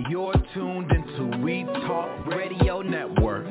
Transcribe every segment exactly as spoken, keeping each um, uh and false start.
You're tuned into We Talk Radio Network.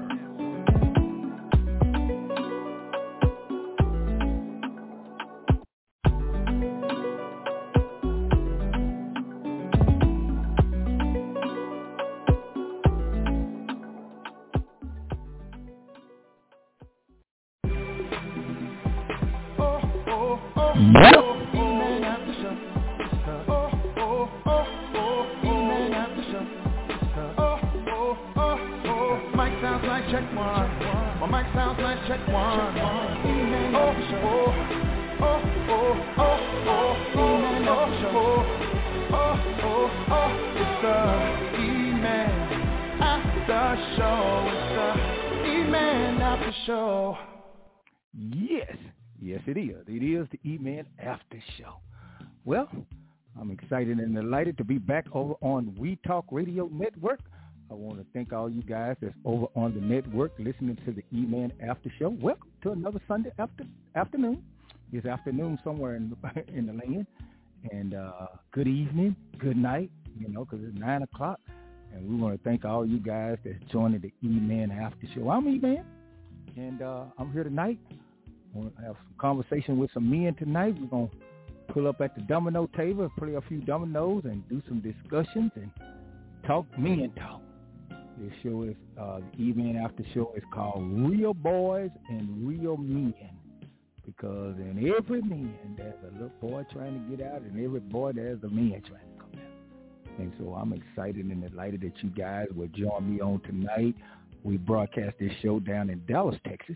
Yes, yes it is. It is the E-Man After Show. Well, I'm excited and delighted to be back over on We Talk Radio Network. I want to thank all you guys that's over on the network listening to the E-Man After Show. Welcome to another Sunday after, afternoon. It's afternoon somewhere in the, in the land. And uh, good evening, good night, you know, because it's nine o'clock. And we want to thank all you guys that's joining the E-Man After Show. I'm E-Man, and uh, I'm here tonight. We're going to have some conversation with some men tonight. We're going to pull up at the domino table and play a few dominoes and do some discussions and talk men talk. This show is, uh, the E-Man After Show is called Real Boys and Real Men, because in every man there's a little boy trying to get out, and every boy there's a man trying to come out. And so I'm excited and delighted that you guys will join me on tonight. We broadcast this show down in Dallas, Texas.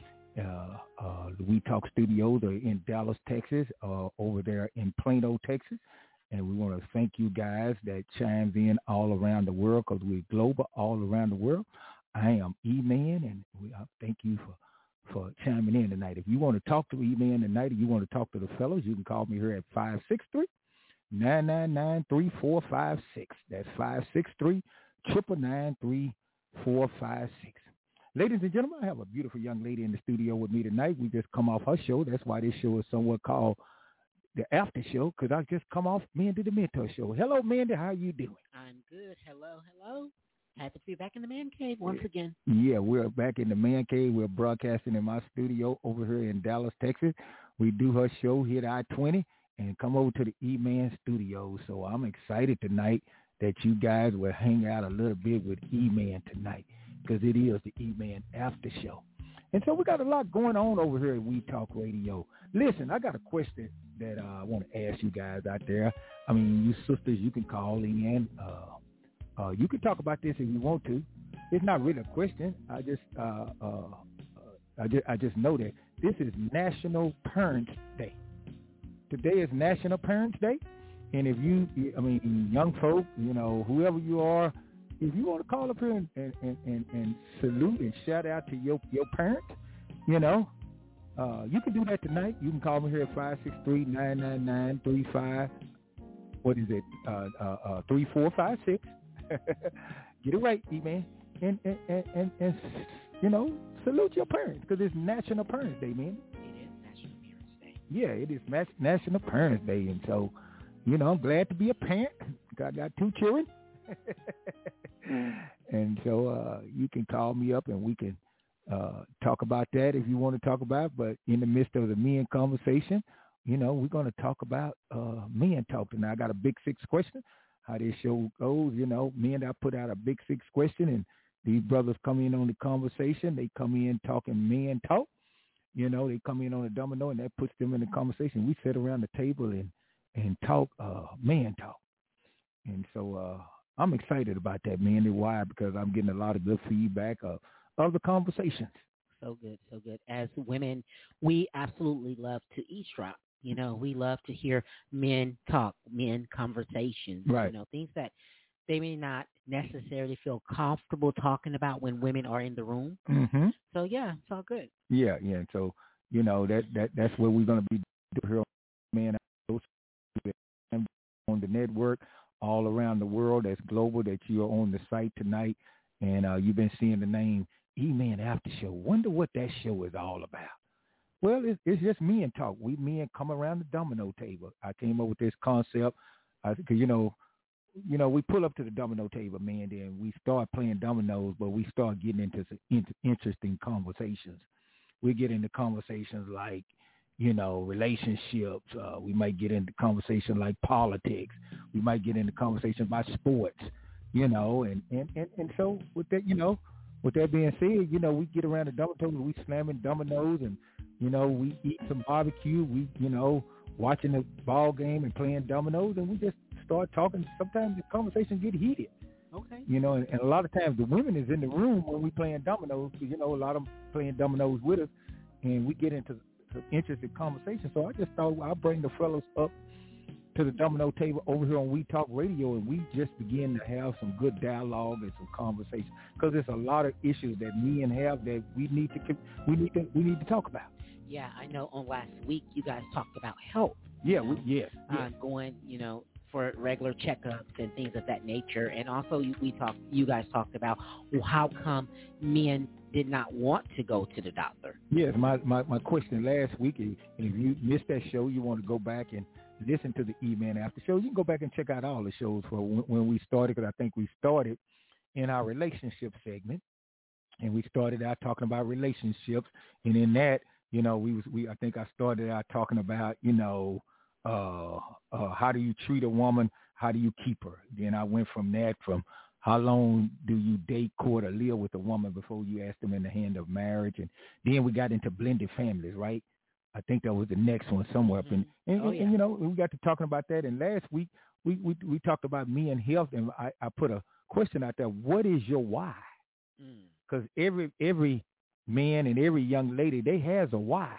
Uh, uh, the We Talk Studios are in Dallas, Texas, uh, over there in Plano, Texas. And we want to thank you guys that chimes in all around the world, because we're global all around the world. I am E-Man, and we, I thank you for, for chiming in tonight. If you want to talk to E-Man tonight, or you want to talk to the fellows, you can call me here at five six three, nine nine nine, three four five six. That's five six three, nine nine nine, three four five six. Ladies and gentlemen, I have a beautiful young lady in the studio with me tonight. We just come off her show. That's why this show is somewhat called the After Show, because I just come off Mandy the Mentor Show. Hello, Mandy. How you doing? I'm good. Hello, hello. Happy to be back in the man cave once again. Yeah, we're back in the man cave. We're broadcasting in my studio over here in Dallas, Texas. We do her show here at I twenty and come over to the E-Man studio. So I'm excited tonight that you guys will hang out a little bit with E-Man tonight, because it is the E-Man After Show. And so we got a lot going on over here at We Talk Radio. Listen, I got a question that uh, I want to ask you guys out there. I mean, you sisters, you can call in. Uh, uh, you can talk about this if you want to. It's not really a question. I just, uh, uh, I just, I just know that this is National Parents Day. Today is National Parents Day, and if you, I mean, young folk, you know, whoever you are, if you want to call up here and, and, and, and salute and shout out to your, your parents, you know, uh, you can do that tonight. You can call me here at five six three, nine nine nine, three five, what is it, uh, uh, uh, three four five six. Get it right, E-Man. And, and, and, and, and, you know, salute your parents, because it's National Parents Day, man. It is National Parents Day. Yeah, it is National Parents Day. And so, you know, I'm glad to be a parent. I got two children. And so uh, you can call me up and we can uh, talk about that if you want to talk about it. But in the midst of the men conversation, you know, we're going to talk about uh, men talk tonight. I got a big six question, how this show goes. You know, men, I put out a big six question, and these brothers come in on the conversation. They come in talking men talk. You know, they come in on a domino, and that puts them in the conversation. We sit around the table and, and talk uh, man talk. And so uh, I'm excited about that, Mandy. Why? Because I'm getting a lot of good feedback of, of the conversations. So good, so good. As women, we absolutely love to eavesdrop. You know, we love to hear men talk, men conversations. Right. You know, things that they may not necessarily feel comfortable talking about when women are in the room. Mm-hmm. So, yeah, it's all good. Yeah, yeah. So, you know, that, that that's where we're going to be here on Men on the network all around the world. That's global, that you are on the site tonight. And uh, you've been seeing the name E-Man After Show. Wonder what that show is all about. Well, it's, it's just men talk. We men come around the domino table. I came up with this concept because, you know, you know, we pull up to the domino table, man, and we start playing dominoes, but we start getting into some in- interesting conversations. We get into conversations like, you know, relationships. Uh, we might get into conversation like politics. We might get into conversation about sports, you know, and, and, and, and so with that, you know, with that being said, you know, we get around the domino table, we slamming dominoes, and, you know, we eat some barbecue. We, you know, watching the ball game and playing dominoes, and we just start talking. Sometimes the conversations get heated. Okay. You know, and, and a lot of times the women is in the room when we playing dominoes, because, you know, a lot of them playing dominoes with us, and we get into some interesting conversation. So I just thought I'd bring the fellas up to the domino table over here on We Talk Radio, and we just begin to have some good dialogue and some conversation, because there's a lot of issues that men have that we need to we need to we need to talk about. Yeah, I know. On last week, you guys talked about health. Yeah, we, yes, uh, yes. going, you know, for regular checkups and things of that nature, and also you, we talked. You guys talked about, well, how come men did not want to go to the doctor? Yes, my, my, my question last week, and if you missed that show, you want to go back and listen to the E-Man After Show. You can go back and check out all the shows for when, when we started, because I think we started in our relationship segment, and we started out talking about relationships, and in that, you know, we was we I think I started out talking about, you know, uh, uh, how do you treat a woman, how do you keep her? Then I went from that, from how long do you date, court, or live with a woman before you ask them in the hand of marriage, and then we got into blended families, right? I think that was the next one somewhere up in, and, Oh, and, yeah. and you know, we got to talking about that. And last week we we, we talked about men health, and I, I put a question out there: what is your why? Because mm. every every man and every young lady, they has a why.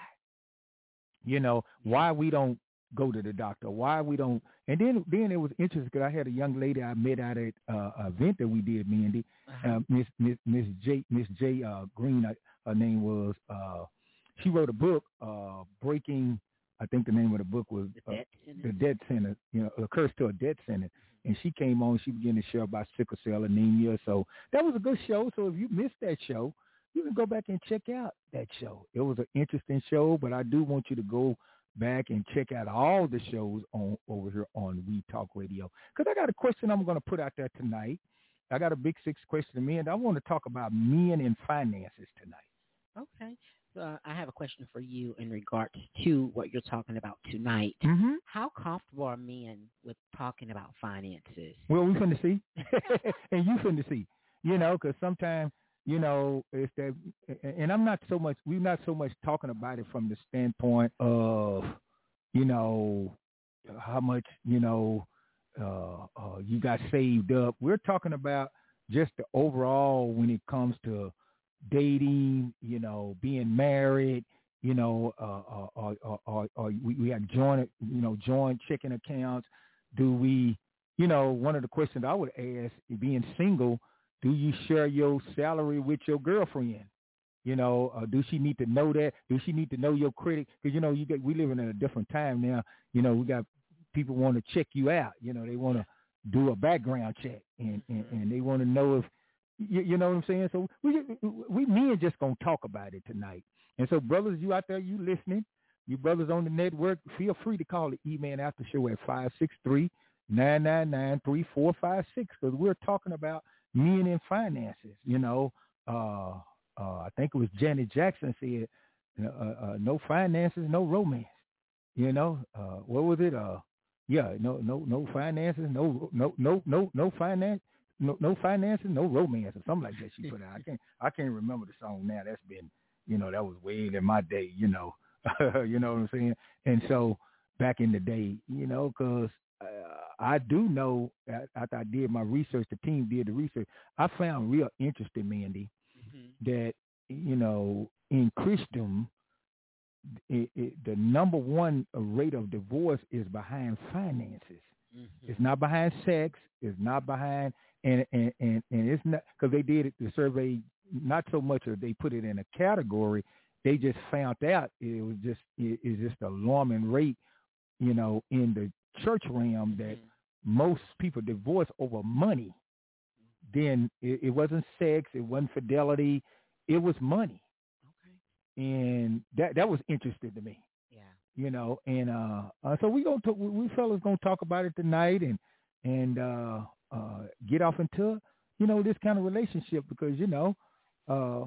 You know, why we don't go to the doctor, why we don't. And then then it was interesting, because I had a young lady I met at an uh, event that we did, Mandy, uh, Miss Miss Miss J Miss J uh, Green. Uh, her name was. Uh, she wrote a book, uh, Breaking. I think the name of the book was uh, The Dead Sentence. You know, A Curse to a Dead Sentence. And she came on. She began to share about sickle cell anemia. So that was a good show. So if you missed that show, you can go back and check out that show. It was an interesting show, but I do want you to go back and check out all the shows on over here on We Talk Radio. Because I got a question I'm going to put out there tonight. I got a big six question to men. I want to talk about men and finances tonight. Okay. Uh, I have a question for you in regards to what you're talking about tonight. Mm-hmm. How comfortable are men with talking about finances? Well, we finna see. And you finna see. You know, because sometimes, you know, it's that, and I'm not so much, we're not so much talking about it from the standpoint of, you know, how much, you know, uh, uh, you got saved up. We're talking about just the overall when it comes to dating, you know, being married, you know, uh, or, or, or, or we, we have joint, you know, joint checking accounts. Do we, you know, one of the questions I would ask, being single, do you share your salary with your girlfriend? You know, uh, do she need to know that? Do she need to know your credit? Because, you know, you get, we living in a different time now. You know, we got people want to check you out. You know, they want to do a background check, and, and, and they want to know if, you, you know what I'm saying? So we we men just going to talk about it tonight. And so, brothers, you out there, you listening, you brothers on the network, feel free to call the E-Man After Show at five six three, nine nine nine, three four five six, because we're talking about men and finances. You know, uh, uh, I think it was Janet Jackson said, uh, uh, no finances, no romance. You know, uh, what was it? Uh, yeah, no, no, no finances, no, no, no, no, no finance. No, no finances, no romance, or something like that she put out. I can't, I can't remember the song now. That's been, you know, that was way in my day, you know, you know what I'm saying. And so back in the day, you know, because uh, I do know after I did my research, the team did the research. I found real interesting, Mandy, mm-hmm. that you know in Christendom, it, it, the number one rate of divorce is behind finances. Mm-hmm. It's not behind sex. It's not behind. And, and, and, and it's not because they did it, the survey, not so much or they put it in a category. They just found out it was just, it, it's just alarming rate, you know, in the church realm that mm-hmm. most people divorce over money. Then it, it wasn't sex. It wasn't fidelity. It was money. Okay. And that, that was interesting to me. Yeah. You know, and uh, uh so we gonna talk, we fellas gonna talk about it tonight, and and uh, uh, get off into, you know, this kind of relationship because, you know, uh,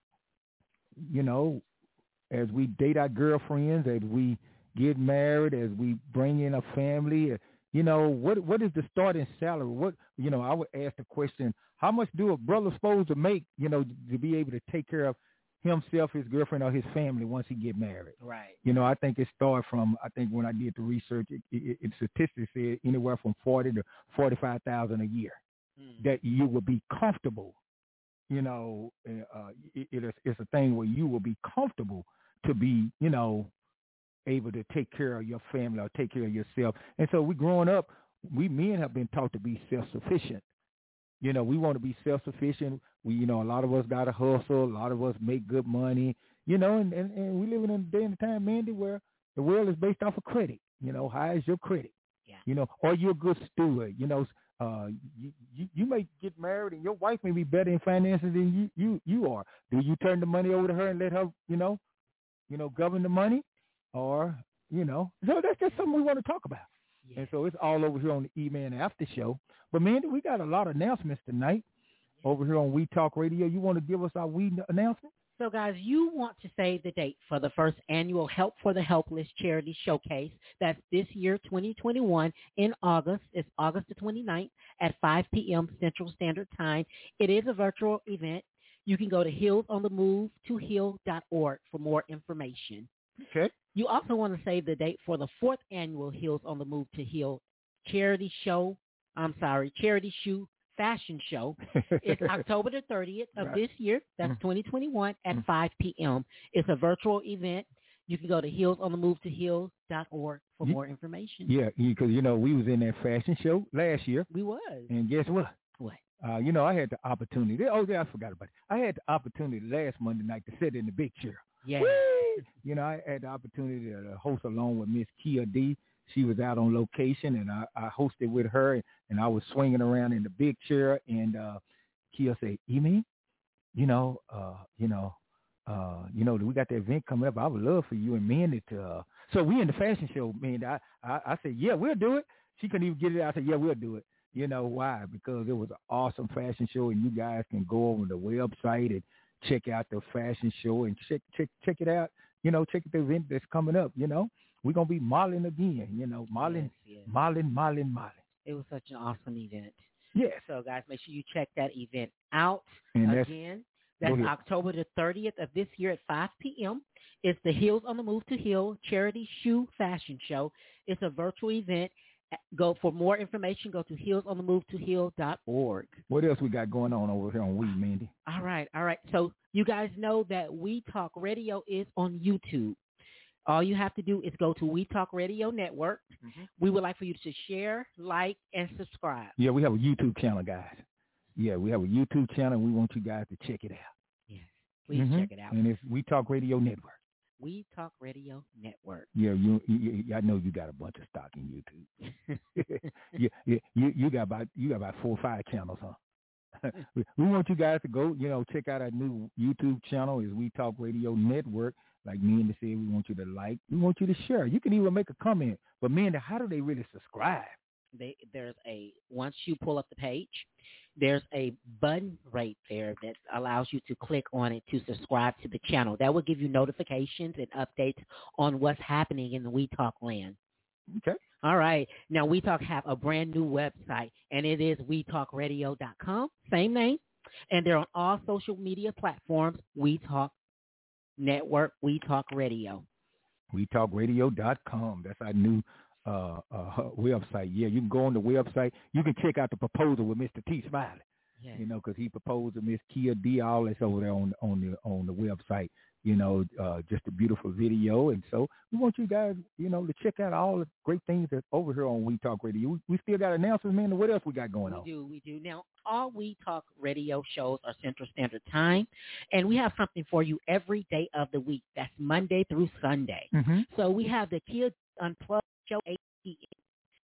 you know, as we date our girlfriends, as we get married, as we bring in a family, uh, you know, what what is the starting salary? What, you know, I would ask the question, how much do a brother supposed to make, you know, to be able to take care of himself, his girlfriend, or his family once he get married? Right. You know, I think it started from, I think when I did the research, it, it, it statistics said anywhere from forty to forty-five thousand a year mm. that you will be comfortable. You know, uh, it, it is, it's a thing where you will be comfortable to be, you know, able to take care of your family or take care of yourself. And so we growing up, we men have been taught to be self-sufficient. You know, we want to be self-sufficient. We, you know, a lot of us got to hustle. A lot of us make good money, you know, and, and, and we live in a day and time, Mandy, where the world is based off of credit. You know, how is your credit? Yeah. You know, are you a good steward? You know, uh, you, you, you may get married and your wife may be better in finances than you, you, you are. Do you turn the money over to her and let her, you know, you know, govern the money? Or, you know, so that's just something we want to talk about. Yeah. And so it's all over here on the E-Man After Show. But, Mandy, we got a lot of announcements tonight yeah. over here on We Talk Radio. You want to give us our We announcement? So, guys, you want to save the date for the first annual Help for the Helpless Charity Showcase. That's this year, twenty twenty-one, in August. It's August the twenty-ninth at five p.m. Central Standard Time. It is a virtual event. You can go to heals on the move to heal dot org for more information. Okay. You also want to save the date for the fourth annual Heels on the Move to Heal charity show. I'm sorry, charity shoe fashion show. It's October the thirtieth of right. this year. That's mm. twenty twenty-one at mm. five p.m. It's a virtual event. You can go to heels on the move to heal dot org for yeah. more information. Yeah, because, you know, we was in that fashion show last year. We was. And guess what? What? Uh, you know, I had the opportunity. Oh, yeah, I forgot about it. I had the opportunity last Monday night to sit in the big chair. Yeah. Woo! You know, I had the opportunity to host along with Miss Kia D. She was out on location, and I, I hosted with her, and I was swinging around in the big chair. And uh, Kia said, "E-Man, you know, uh, you know, uh, you know, we got the event coming up. I would love for you and Mandy to." Uh, so we in the fashion show, man. I, I, I said, "Yeah, we'll do it." She couldn't even get it out. I said, "Yeah, we'll do it." You know why? Because it was an awesome fashion show, and you guys can go over the website and check out the fashion show and check check check it out. You know, check the event that's coming up. You know, we're gonna be modeling again. You know, modeling, yes, yes. modeling, modeling, modeling. It was such an awesome event. Yes. So, guys, make sure you check that event out and again. That's, that's October the thirtieth of this year at five p.m. It's the Heels on the Move to Heal charity shoe fashion show. It's a virtual event. Go for more information. Go to heels on the move to heal dot org. What else we got going on over here on We, Mandy? All right, all right. So you guys know that We Talk Radio is on YouTube. All you have to do is go to We Talk Radio Network. Mm-hmm. We would like for you to share, like, and subscribe. Yeah, we have a YouTube channel, guys. Yeah, we have a YouTube channel. We want you guys to check it out. Yes, please mm-hmm. check it out. And it's We Talk Radio Network. We Talk Radio Network. Yeah, you, you, you, I know you got a bunch of stock in YouTube. yeah, yeah, you, you got about you got about four or five channels, huh? we, we want you guys to go, you know, check out our new YouTube channel. Is We Talk Radio Network. Like Mandy said, we want you to like, we want you to share. You can even make a comment. But Mandy, how do they really subscribe? They, there's a once you pull up the page, there's a button right there that allows you to click on it to subscribe to the channel. That will give you notifications and updates on what's happening in the We Talk land. Okay. All right. Now, We Talk have a brand new website, and it is we talk radio dot com, same name. And they're on all social media platforms, We Talk Network, We Talk Radio. we talk radio dot com. That's our new Uh, uh, website. Yeah, you can go on the website. You can check out the proposal with Mister T. Smiley. Yes. You know, because he proposed to Miss Kia D. All that's over there on on the on the website. You know, uh, just a beautiful video. And so we want you guys, you know, to check out all the great things that's over here on We Talk Radio. We, we still got announcements, man. What else we got going we on? We do, we do. Now, all We Talk Radio shows are Central Standard Time, and we have something for you every day of the week. That's Monday through Sunday. Mm-hmm. So we have the Kia Unplugged show eight p.m.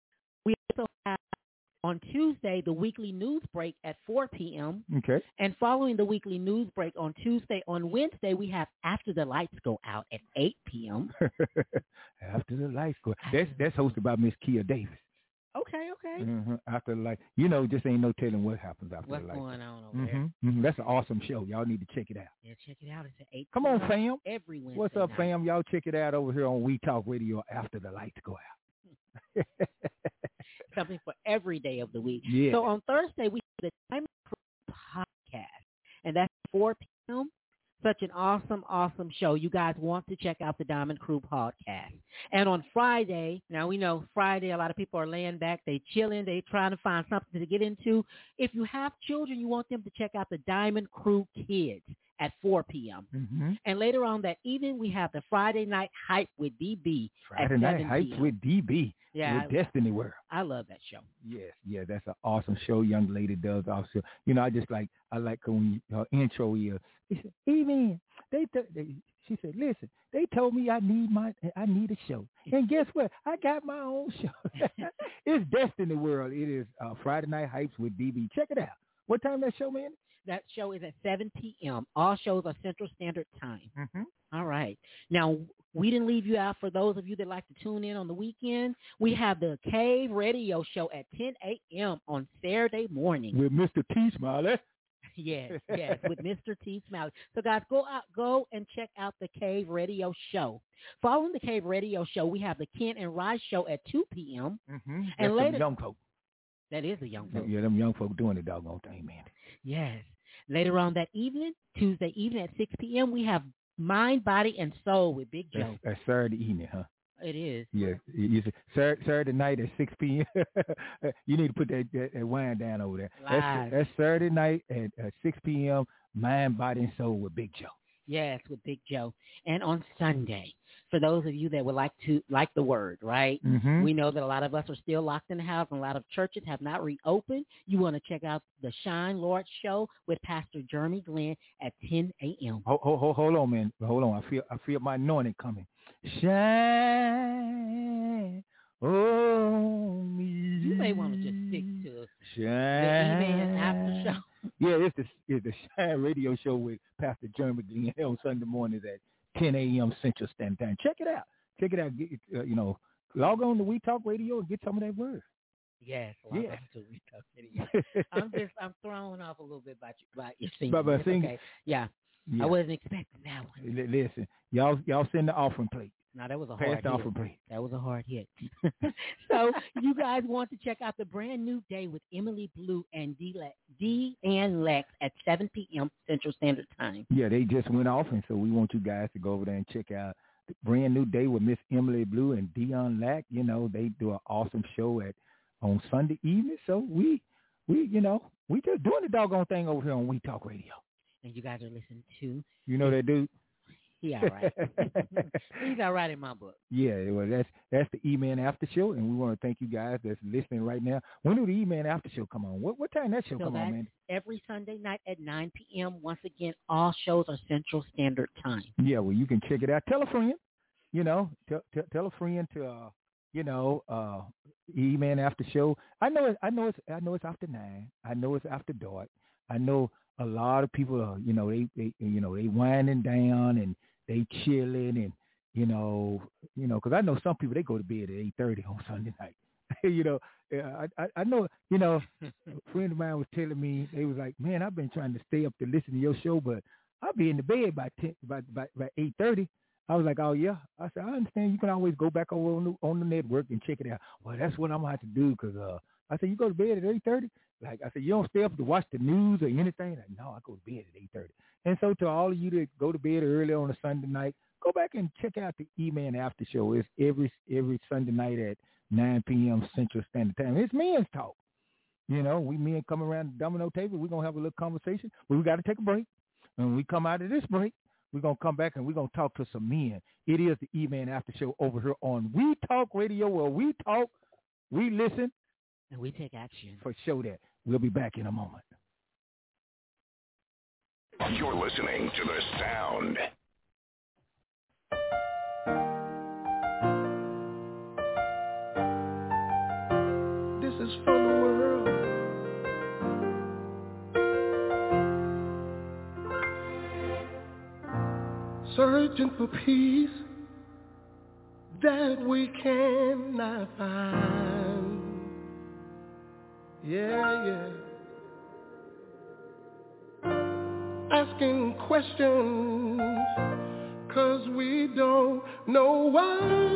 We also have on Tuesday the weekly news break at four p.m. Okay. And following the weekly news break on Tuesday, on Wednesday we have After the Lights Go Out at eight p.m. After the Lights Go Out. That's, that's hosted by Miss Kia Davis. Okay, Okay. Mm-hmm. After the light, you know, just ain't no telling what happens after What's the light. What's going on over mm-hmm. there? Mm-hmm. That's an awesome show. Y'all need to check it out. Yeah, check it out. It's at eight. Come on, fam. Every Wednesday What's up, night. fam? Y'all check it out over here on We Talk Radio after the lights go out. Something for every day of the week. Yeah. So on Thursday, we have the Diamond Crew podcast, and that's four p.m. Such an awesome, awesome show. You guys want to check out the Diamond Crew podcast. And on Friday, now we know Friday, a lot of people are laying back. They chilling. They trying to find something to get into. If you have children, you want them to check out the Diamond Crew Kids at four p.m. Mm-hmm. And later on that evening, we have the Friday Night Hype with D B Friday at Night seven Hype p.m. with D B. Yeah, with Destiny World. I love that show. Yes, yeah, that's an awesome show. Young lady does also. You know, I just like I like when you, her intro is. She said, "Amen." They, th- they, she said, "Listen, they told me I need my I need a show, and guess what? I got my own show. It's Destiny World. It is uh, Friday Night Hypes with D B. Check it out. What time that show, man? That show is at seven p.m. All shows are Central Standard Time. Mm-hmm. All right. Now, we didn't leave you out for those of you that like to tune in on the weekend. We have the Cave Radio Show at ten a.m. on Saturday morning. With Mister T. Smiley. Yes, yes, with Mister T. Smiley. So, guys, go out, go and check out the Cave Radio Show. Following the Cave Radio Show, we have the Ken and Rice Show at two p.m. Mm-hmm. And That's later, young folk. That is a young folk. Yeah, them young folk doing the doggone thing, man. Yes. Later on that evening, Tuesday evening at six p.m., we have Mind, Body, and Soul with Big Joe. That's, that's Saturday evening, huh? It is. Yeah, you see, Saturday, Saturday night at six p.m. You need to put that, that, that wine down over there. That's, that's Saturday night at uh, six p.m. Mind, Body, and Soul with Big Joe. Yes, with Big Joe. And on Sunday, for those of you that would like to like the word, right? Mm-hmm. We know that a lot of us are still locked in the house, and a lot of churches have not reopened. You want to check out the Shine Lord Show with Pastor Jeremy Glenn at ten a.m. Hold, hold, hold on, man. Hold on. I feel I feel my anointing coming. Shine on me. You may want to just stick to Shine. the evening after show. Yeah, it's the it's the Shine Radio Show with Pastor Jeremy Glenn on Sunday mornings at ten a.m. Central Standard Time. Check it out. Check it out. Get, uh, you know, log on to We Talk Radio and get some of that word. Yes, log yeah. on to We Talk Radio. I'm just I'm thrown off a little bit by, by your singing. By, by singing. Okay. Yeah. Yeah. I wasn't expecting that one. L- listen, y'all y'all send the offering plate. No, that was a Pass hard the hit. offering plate. That was a hard hit. So you guys want to check out the brand new day with Emily Blue and D, Le- D and Lex at seven p.m. Central Standard Time. Yeah, they just went off, and so we want you guys to go over there and check out the brand new day with Miss Emily Blue and Dion Lack. You know, they do an awesome show at on Sunday evening. So we we you know we just doing the doggone thing over here on We Talk Radio. And you guys are listening to you know that dude. He all right. He's all right in my book. Yeah, well, that's that's the E-Man After Show, and we want to thank you guys that's listening right now. When do the E-Man After Show come on? What what time that show so come on, man? Every Sunday night at nine p.m. Once again, all shows are Central Standard Time. Yeah, well, you can check it out. Tell a friend, you know, tell tell, tell a friend to, uh, you know, uh, E-Man After Show. I know it. I know it's. I know it's after nine. I know it's after dark. I know a lot of people are, you know, they, they you know, they winding down and they chilling and, you know, you know, because I know some people, they go to bed at eight thirty on Sunday night. you know, I, I I know, you know, a friend of mine was telling me, they was like, man, I've been trying to stay up to listen to your show, but I'll be in the bed by ten, by, by, by eight thirty. I was like, oh, yeah. I said, I understand. You can always go back over on the, on the network and check it out. Well, that's what I'm going to have to do because uh, I said, you go to bed at eight thirty? Like, I said, you don't stay up to watch the news or anything? Like, no, I go to bed at eight thirty. And so to all of you that go to bed early on a Sunday night, go back and check out the E-Man After Show. It's every every Sunday night at nine p.m. Central Standard Time. It's men's talk. You know, we men come around the domino table. We're going to have a little conversation. But we got to take a break. And when we come out of this break, we're going to come back and we're going to talk to some men. It is the E-Man After Show over here on We Talk Radio, where we talk, we listen, and we take action. For show that. We'll be back in a moment. You're listening to the sound. This is for the world. Searching for peace that we cannot find. Yeah, yeah. Asking questions, 'cause we don't know why.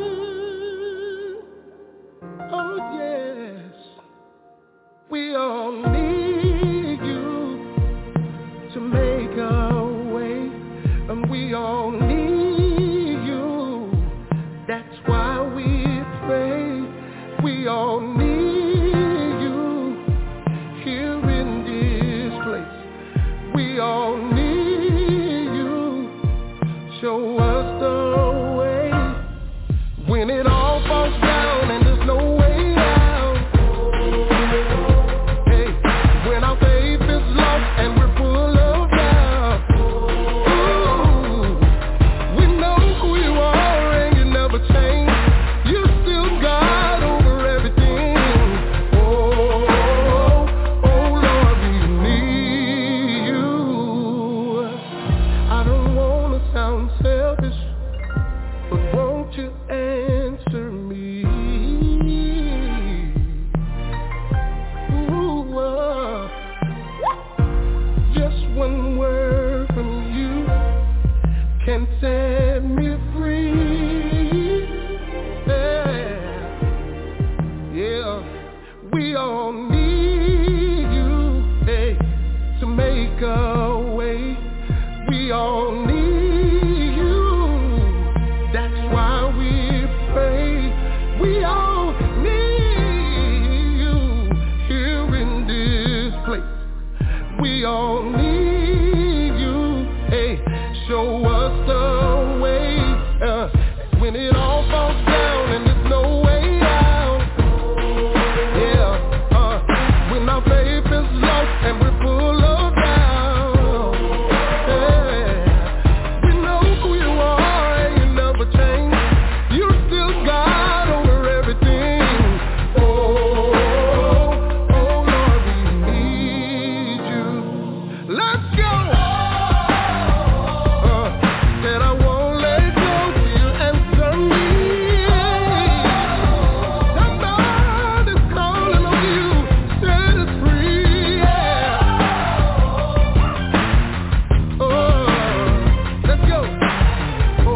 Oh yes, we all need you to make our way, and we all need you. That's why we pray. We all need you here in this place. We all need you. Show us the way when it all falls down and there's no way out. Hey, when our faith is lost and we're full of doubt. Ooh, we know who you are and you never change. You're still God over everything. Oh, oh Lord, we need you. I don't wanna sound selfish, but won't you answer me? Ooh, uh, just one word from you can set me free. Yeah, yeah. We all need you, hey, to make a way. We all need you. That's why we pray. We all need you here in this place. We all need you. Hey, show us the way. Uh, when it all falls down and there's no way out. Yeah, uh, when our faith is lost and we're full of doubt. Yeah, we know who you are and you never change. You're still God over everything. Oh, oh Lord, we need you. Let's go. Uh, said I won't let go till you answer me. Somebody's calling on you, set us free. Yeah. Oh, let's go. Oh,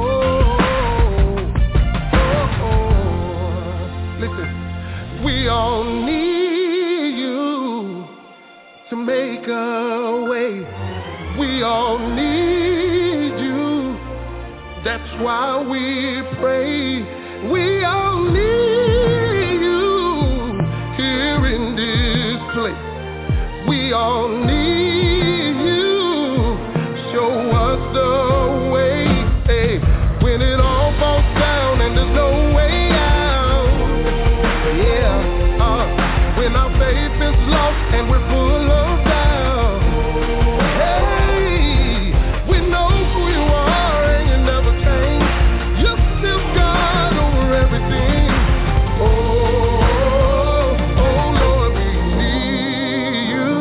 oh, oh. Listen, we all need you to make a way. We all need you. That's why we pray. We all need you here in this place. We all need you. Show us the way. Hey, when it all falls down and there's no way out. Yeah, uh, when our faith is lost and we're full of doubt. Hey, we know who you are and you never change. You're still God over everything. Oh, oh Lord, we need you.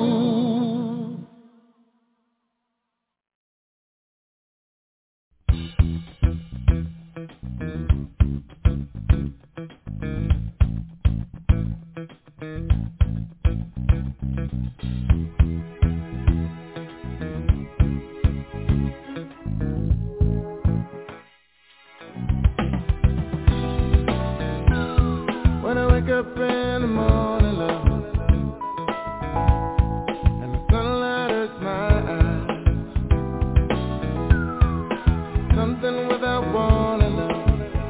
When I wake up in the morning, love, and the sunlight hurts my eyes, something without warning, love,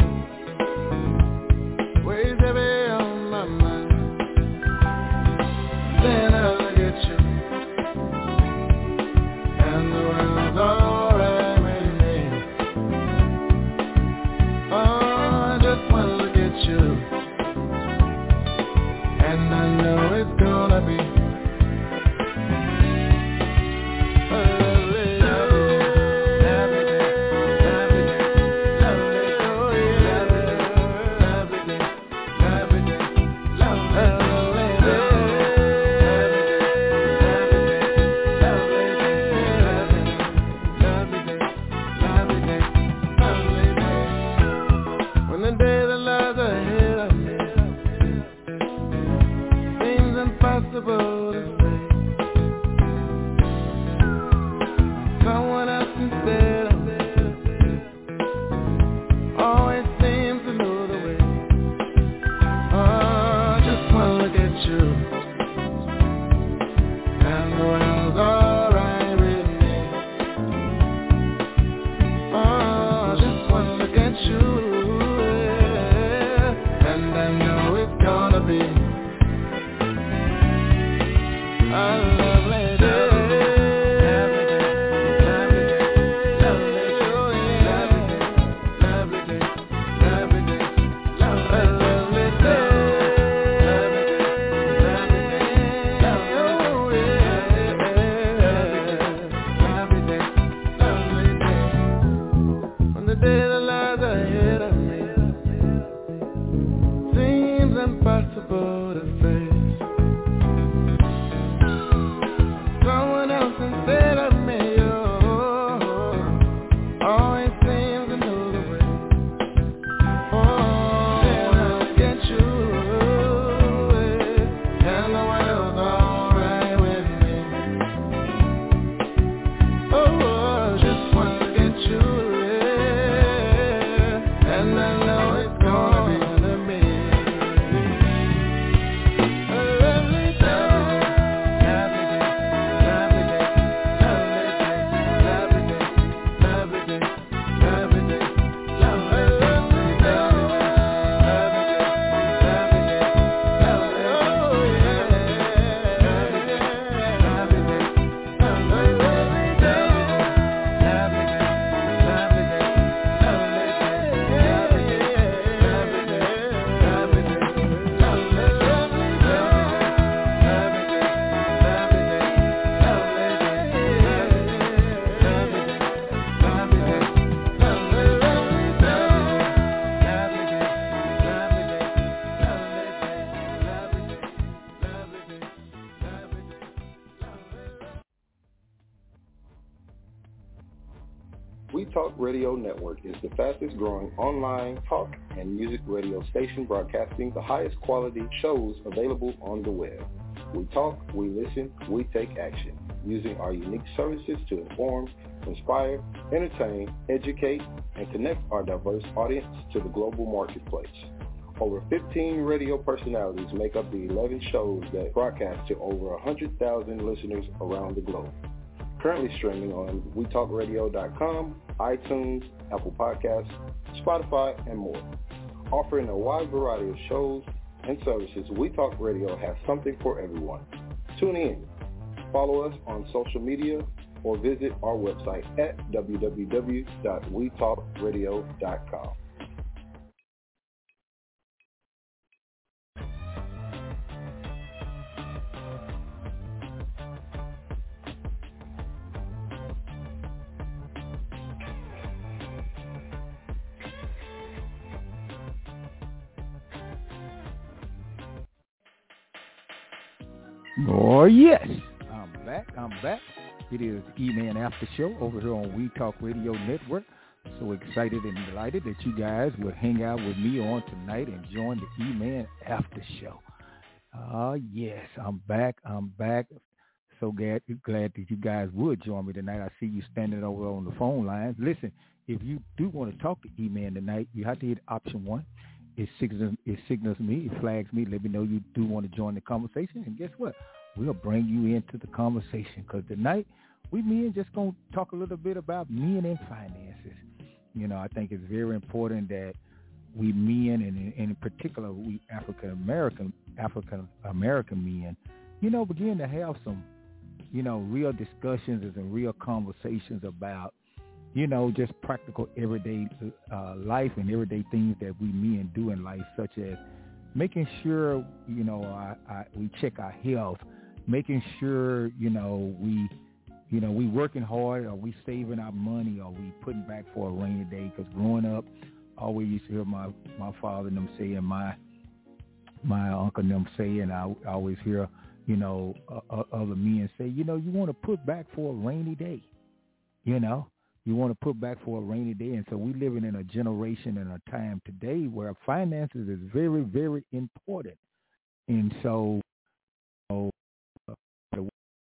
weighs heavy on my mind. Then I look at you, and the world's alright with me. Oh, I just wanna look at you, impossible to say. Someone else instead of me always seems to know the way. Oh, just one look at you and the world's alright with me. Oh, just one look at you, yeah, and I know it's gonna be a lovely day. Impossible to face. Someone else instead of me, oh, always seems to know the way. Oh, when I get you, and the world's alright with me. Oh, just want to get you, yeah, and I know it's gonna be. We Talk Radio Network is the fastest growing online talk and music radio station broadcasting the highest quality shows available on the web. We talk, we listen, we take action, using our unique services to inform, inspire, entertain, educate, and connect our diverse audience to the global marketplace. Over fifteen radio personalities make up the eleven shows that broadcast to over one hundred thousand listeners around the globe. Currently streaming on we talk radio dot com, iTunes, Apple Podcasts, Spotify, and more. Offering a wide variety of shows and services, We Talk Radio has something for everyone. Tune in, follow us on social media, or visit our website at w w w dot we talk radio dot com. Oh, yes. I'm back. I'm back. It is the E-Man After Show over here on We Talk Radio Network. So excited and delighted that you guys would hang out with me on tonight and join the E-Man After Show. Ah, uh, yes. I'm back. I'm back. So glad, glad that you guys would join me tonight. I see you standing over on the phone lines. Listen, if you do want to talk to E-Man tonight, you have to hit option one. It signals, it signals me, it flags me, let me know you do want to join the conversation. And guess what? We'll bring you into the conversation because tonight we men just going to talk a little bit about men and finances. You know, I think it's very important that we men, and in, in particular we African-American, African-American men, you know, begin to have some, you know, real discussions and real conversations about, you know, just practical everyday uh, life and everyday things that we men do in life, such as making sure, you know, I, I, we check our health, making sure, you know, we, you know, we working hard, or we saving our money, or we putting back for a rainy day. Because growing up, I always used to hear my, my father and them say, and my my uncle and them say, and I, I always hear, you know, uh, other men say, you know, you want to put back for a rainy day, you know. You want to put back for a rainy day. And so we're living in a generation and a time today where finances is very, very important. And so, you know,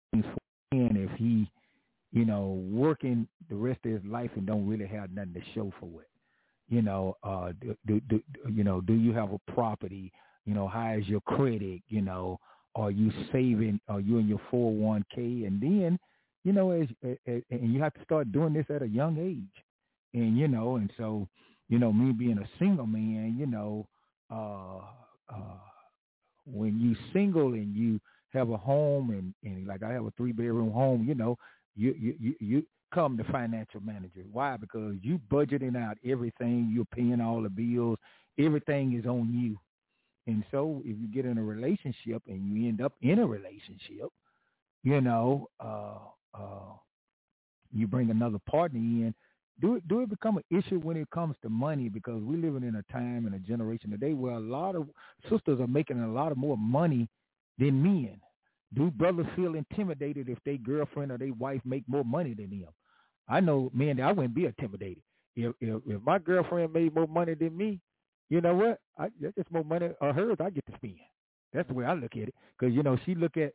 things for him if he, you know, working the rest of his life and don't really have nothing to show for it? You know, uh, do, do, do you know, do you have a property? You know, how is your credit? You know, are you saving? Are you in your four oh one k? And then, you know, as, as and you have to start doing this at a young age. And, you know, and so, you know, me being a single man, you know, uh, uh, when you single and you have a home and, and like I have a three bedroom home, you know, you, you, you, you come the financial manager. Why? Because you budgeting out everything. You're paying all the bills. Everything is on you. And so if you get in a relationship and you end up in a relationship, you know, uh, uh, you bring another partner in, do it, do it become an issue when it comes to money? Because we're living in a time and a generation today where a lot of sisters are making a lot of more money than men. Do brothers feel intimidated if their girlfriend or their wife make more money than them? I know, man, I wouldn't be intimidated. If, if if my girlfriend made more money than me, you know what? I, that's just more money of hers I get to spend. That's the way I look at it. Because, you know, she look at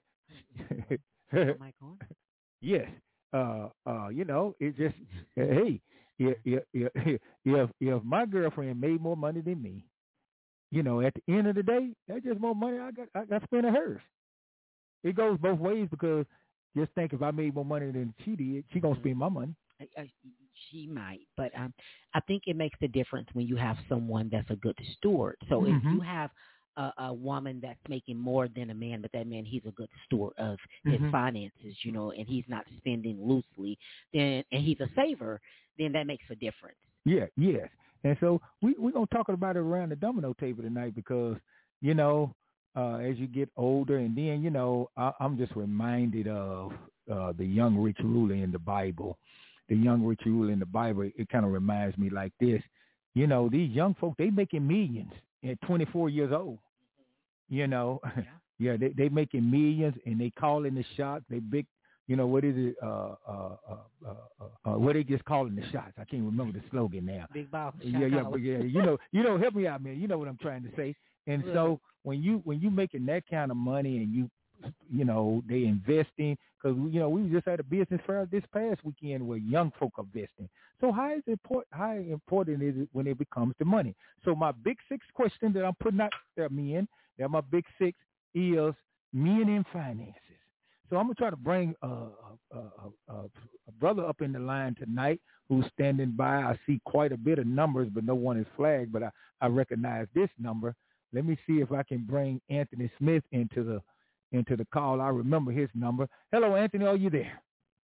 yes. Uh, uh, you know, it just, hey, if, if, if, if my girlfriend made more money than me, you know, at the end of the day, that's just more money I got, I got spent of hers. It goes both ways because just think if I made more money than she did, she going to spend my money. I, I, she might, but um, I think it makes the difference when you have someone that's a good steward. So mm-hmm. if you have A, a woman that's making more than a man, but that man, he's a good steward of his mm-hmm. finances, you know, and he's not spending loosely, then, and he's a saver, then that makes a difference. Yeah, yes. And so we, we're going to talk about it around the domino table tonight because, you know, uh, as you get older, and then, you know, I, I'm just reminded of uh, the young rich ruler in the Bible. The young rich ruler in the Bible, it kind of reminds me like this. You know, these young folk, they making millions at twenty-four years old. You know, yeah, yeah they they making millions and they calling the shots. They big, you know, what is it? Uh, uh, uh, uh, uh, what they just calling the shots? I can't remember the slogan now. Big boss. Yeah, yeah, but yeah. You know, you know, help me out, man. You know what I'm trying to say. And yeah. so when you when you making that kind of money and you, you know, they investing because you know we just had a business fair this past weekend where young folk are investing. So how is it important? How important is it when it becomes the money? So my big six question that I'm putting out there, men. That my big six is men in finances. So I'm going to try to bring a, a, a, a brother up in the line tonight who's standing by. I see quite a bit of numbers, but no one is flagged, but I, I recognize this number. Let me see if I can bring Anthony Smith into the into the call. I remember his number. Hello, Anthony. Are you there?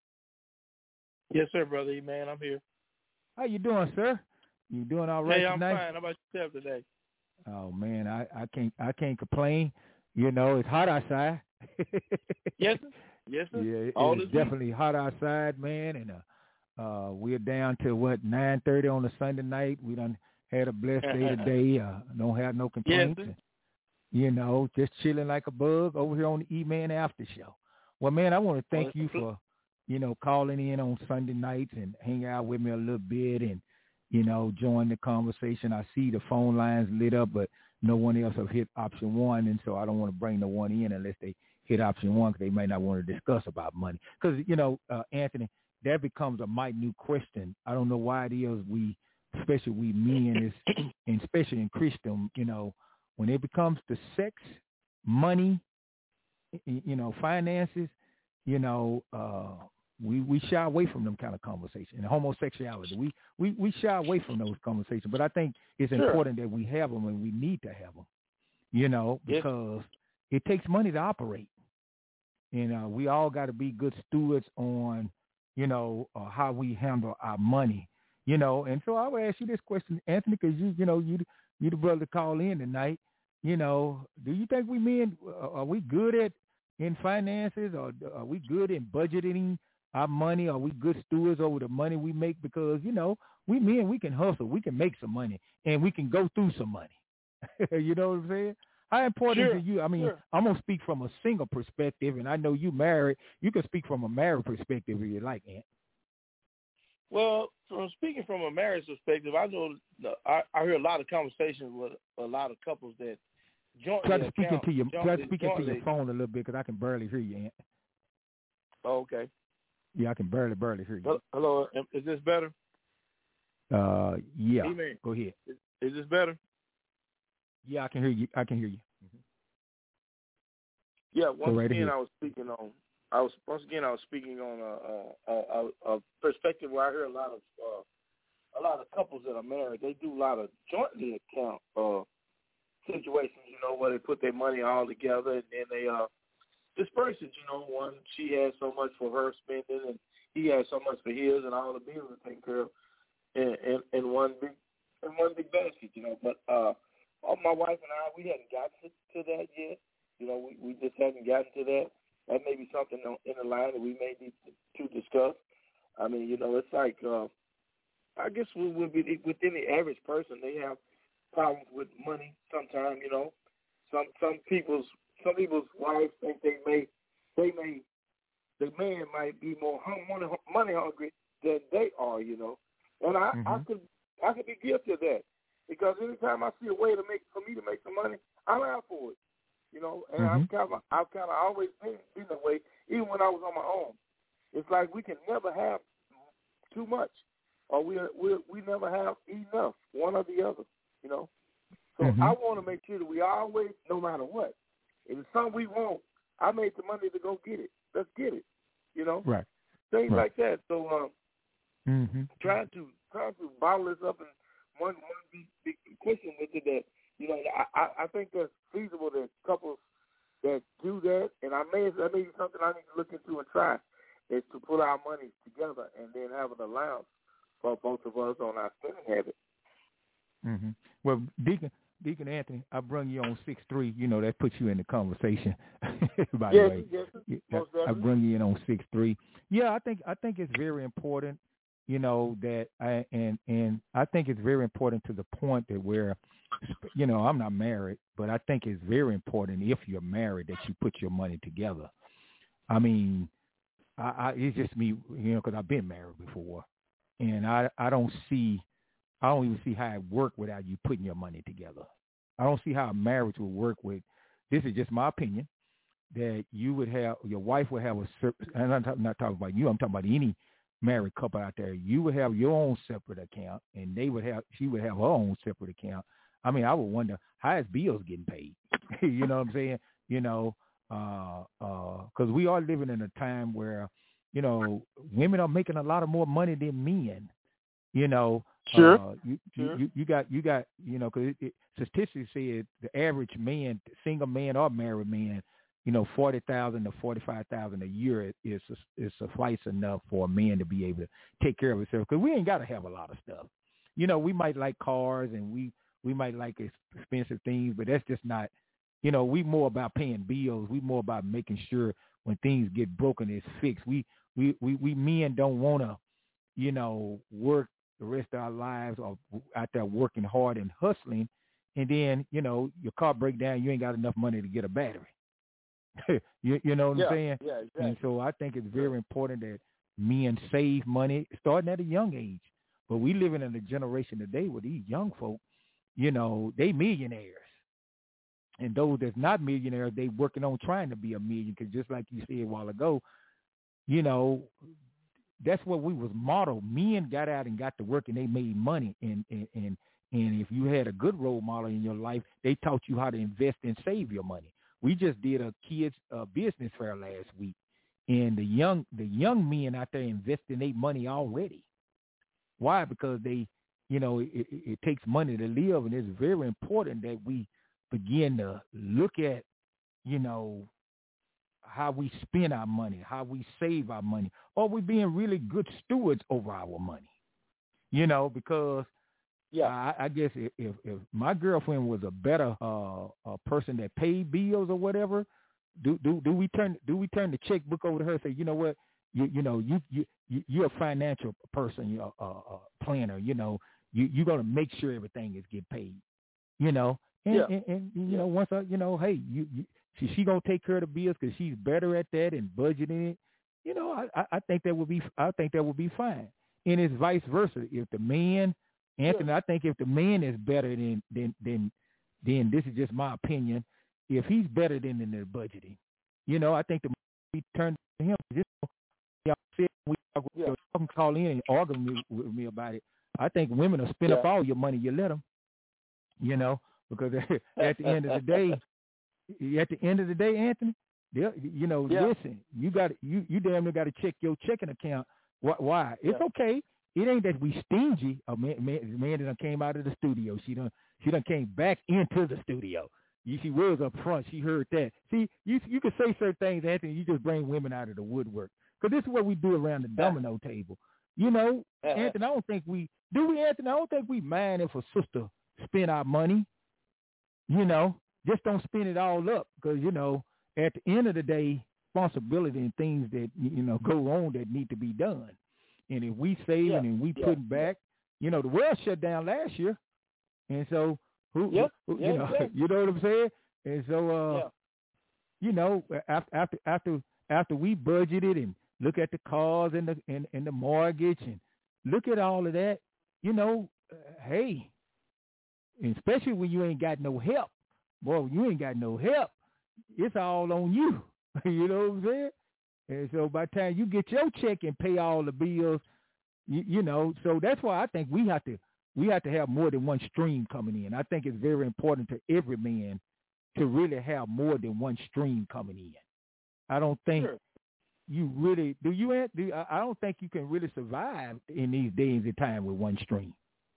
Yes, sir, brother. Man, I'm here. How you doing, sir? You doing all right hey, I'm tonight? Fine. How about yourself today? Oh man, I, I can't I can't complain. You know, it's hot outside. Yes, sir. Yes, sir. Yeah, All it's definitely week. Hot outside, man. And uh, uh, we're down to what nine thirty on a Sunday night. We done had a blessed day today. Uh, don't have no complaints. Yes, you know, just chilling like a bug over here on the E-Man After Show. Well, man, I want to thank you for you know calling in on Sunday nights and hang out with me a little bit and. You know, join the conversation. I see the phone lines lit up, but no one else have hit option one, and so I don't want to bring no one in unless they hit option one because they might not want to discuss about money. Because, you know, uh, Anthony, that becomes a minute question. I don't know why it is we, especially we men, is, and especially in Christendom, you know, when it becomes the sex, money, you know, finances, you know, uh, We we shy away from them kind of conversations. And homosexuality, we, we, we shy away from those conversations. But I think it's sure. important that we have them and we need to have them, you know, because yes. it takes money to operate. And uh, we all got to be good stewards on, you know, uh, how we handle our money, you know. And so I would ask you this question, Anthony, because you, you know, you, you the brother call in tonight. You know, do you think we men, uh, are we good at in finances or are we good in budgeting our money? Are we good stewards over the money we make? Because, you know, we men, we can hustle. We can make some money and we can go through some money. You know what I'm saying? How important sure, is it you? I mean, sure. I'm going to speak from a single perspective, and I know you married. You can speak from a married perspective if you like, Ant. Well, from speaking from a marriage perspective, I know I, I hear a lot of conversations with a lot of couples that jointly try to speak account, into your jointly, try to speak jointly, into your phone a little bit because I can barely hear you, Ant. Oh, okay. Yeah, I can barely, barely hear you. Hello, is this better? Uh, yeah. Amen. Go ahead. Is, is this better? Yeah, I can hear you. I can hear you. Mm-hmm. Yeah. Once right again, ahead. I was speaking on. I was once again I was speaking on a, a, a, a perspective where I hear a lot of uh, a lot of couples that are married. They do a lot of jointly account uh, situations. You know, where they put their money all together and then they uh. disperse it, you know, one, she has so much for her spending and he has so much for his and all the bills are taken care of in, in, in one big in one big basket, you know. But uh, my wife and I, we hadn't gotten to, to that yet. You know, we, we just haven't gotten to that. That may be something in the line that we may need to, to discuss. I mean, you know, it's like, uh, I guess we would be within the average person, they have problems with money sometimes, you know. Some some people's Some people's wives think they may, they may, the man might be more hum, money, money hungry than they are, you know. And I, mm-hmm. I could, I could be guilty of that because anytime I see a way to make for me to make some money, I'm out for it, you know. And mm-hmm. I've kind of, I've kind of always been, been that way, even when I was on my own. It's like we can never have too much, or we we we never have enough, one or the other, you know. So mm-hmm. I want to make sure that we always, no matter what. If it's something we want, I made the money to go get it. Let's get it. You know? Right. Things right. like that. So um, mm-hmm. trying to trying to bottle this up in one one big, big question with it that, you know, I, I think that's feasible that couples that do that, and I may that may be something I need to look into and try, is to put our money together and then have an allowance for both of us on our spending habit. Mm-hmm. Well, Deacon Deacon Anthony, I brung you on six three. You know, that puts you in the conversation. By yes, the way, yes, I, I brung you in on six three. Yeah, I think I think it's very important. You know that, I and and I think it's very important to the point that where, you know, I'm not married, but I think it's very important if you're married that you put your money together. I mean, I, I it's just me, you know, because I've been married before, and I I don't see. I don't even see how it work without you putting your money together. I don't see how a marriage would work with, this is just my opinion, that you would have, your wife would have a, and I'm not talking about you, I'm talking about any married couple out there. You would have your own separate account, and they would have, she would have her own separate account. I mean, I would wonder, how is bills getting paid? You know what I'm saying? You know, uh, uh, because we are living in a time where, you know, women are making a lot of more money than men, you know. Sure. Uh, you, sure. You, you got, you got, you know, because statistics say the average man, single man or married man, you know, forty thousand to forty-five thousand a year is is suffice enough for a man to be able to take care of himself. Because we ain't got to have a lot of stuff. You know, we might like cars and we we might like expensive things, but that's just not. You know, we more about paying bills. We more about making sure when things get broken, it's fixed. We we we, we men don't want to, you know, work the rest of our lives or out there working hard and hustling, and then, you know, your car break down, you ain't got enough money to get a battery. you, you know what yeah, I'm saying? Yeah, exactly. And so I think it's very important that men save money starting at a young age. But we living in a generation today where these young folk, you know, they millionaires. And those that's not millionaires, they working on trying to be a million, because just like you said a while ago, you know, that's what we was modeled. Men got out and got to work and they made money. And, and, and, and if you had a good role model in your life, they taught you how to invest and save your money. We just did a kids uh, business fair last week, and the young the young men out there investing their money already. Why? Because they, you know, it, it, it takes money to live, and it's very important that we begin to look at, you know, how we spend our money, how we save our money. Are we being really good stewards over our money? You know, because yeah, I, I guess if, if, if my girlfriend was a better uh, a person that paid bills or whatever, do do do we turn do we turn the checkbook over to her and say, you know what, you you know you you you're a financial person, you're a, a planner, you know, you you're gonna make sure everything is get paid, you know, and yeah. and, and you yeah. know once I, you know, hey, you, you she she gonna take care of the bills because she's better at that and budgeting it. You know, I, I think that would be I think that would be fine. And it's vice versa. If the man, Anthony, yeah. I think if the man is better than than than then this is just my opinion. If he's better than in the budgeting, you know, I think the we turn him. Just y'all said we Yeah. come call in and argue with me, with me about it. I think women will spend Yeah. up all your money. You let them, you know, because at the end of the day, at the end of the day, Anthony, you know, Yeah. listen, you got you you damn near got to check your checking account. Why? It's Yeah. okay. It ain't that we stingy. A man, man, man that done came out of the studio. She done she done came back into the studio. You, she was up front. She heard that. See, you you can say certain things, Anthony. You just bring women out of the woodwork. Because this is what we do around the domino table. You know, Uh-huh. Anthony, I don't think we, do we, Anthony? I don't think we mind if a sister spend our money. You know, just don't spend it all up. Because, you know, at the end of the day, responsibility and things that, you know, go on that need to be done. And if we saving Yeah. and we Yeah. putting back, you know, the world shut down last year. And so, who, Yeah. who Yeah, you know, exactly. you know what I'm saying? And so, uh, Yeah. you know, after after after after we budgeted and look at the cars and the and, and the mortgage and look at all of that, you know, uh, hey, and especially when you ain't got no help, boy, when you ain't got no help, it's all on you. You know what I'm saying? And so by the time you get your check and pay all the bills, you, you know, so that's why I think we have to we have to have more than one stream coming in. I think it's very important to every man to really have more than one stream coming in. I don't think Sure. you really do. You do. I don't think you can really survive in these days and time with one stream.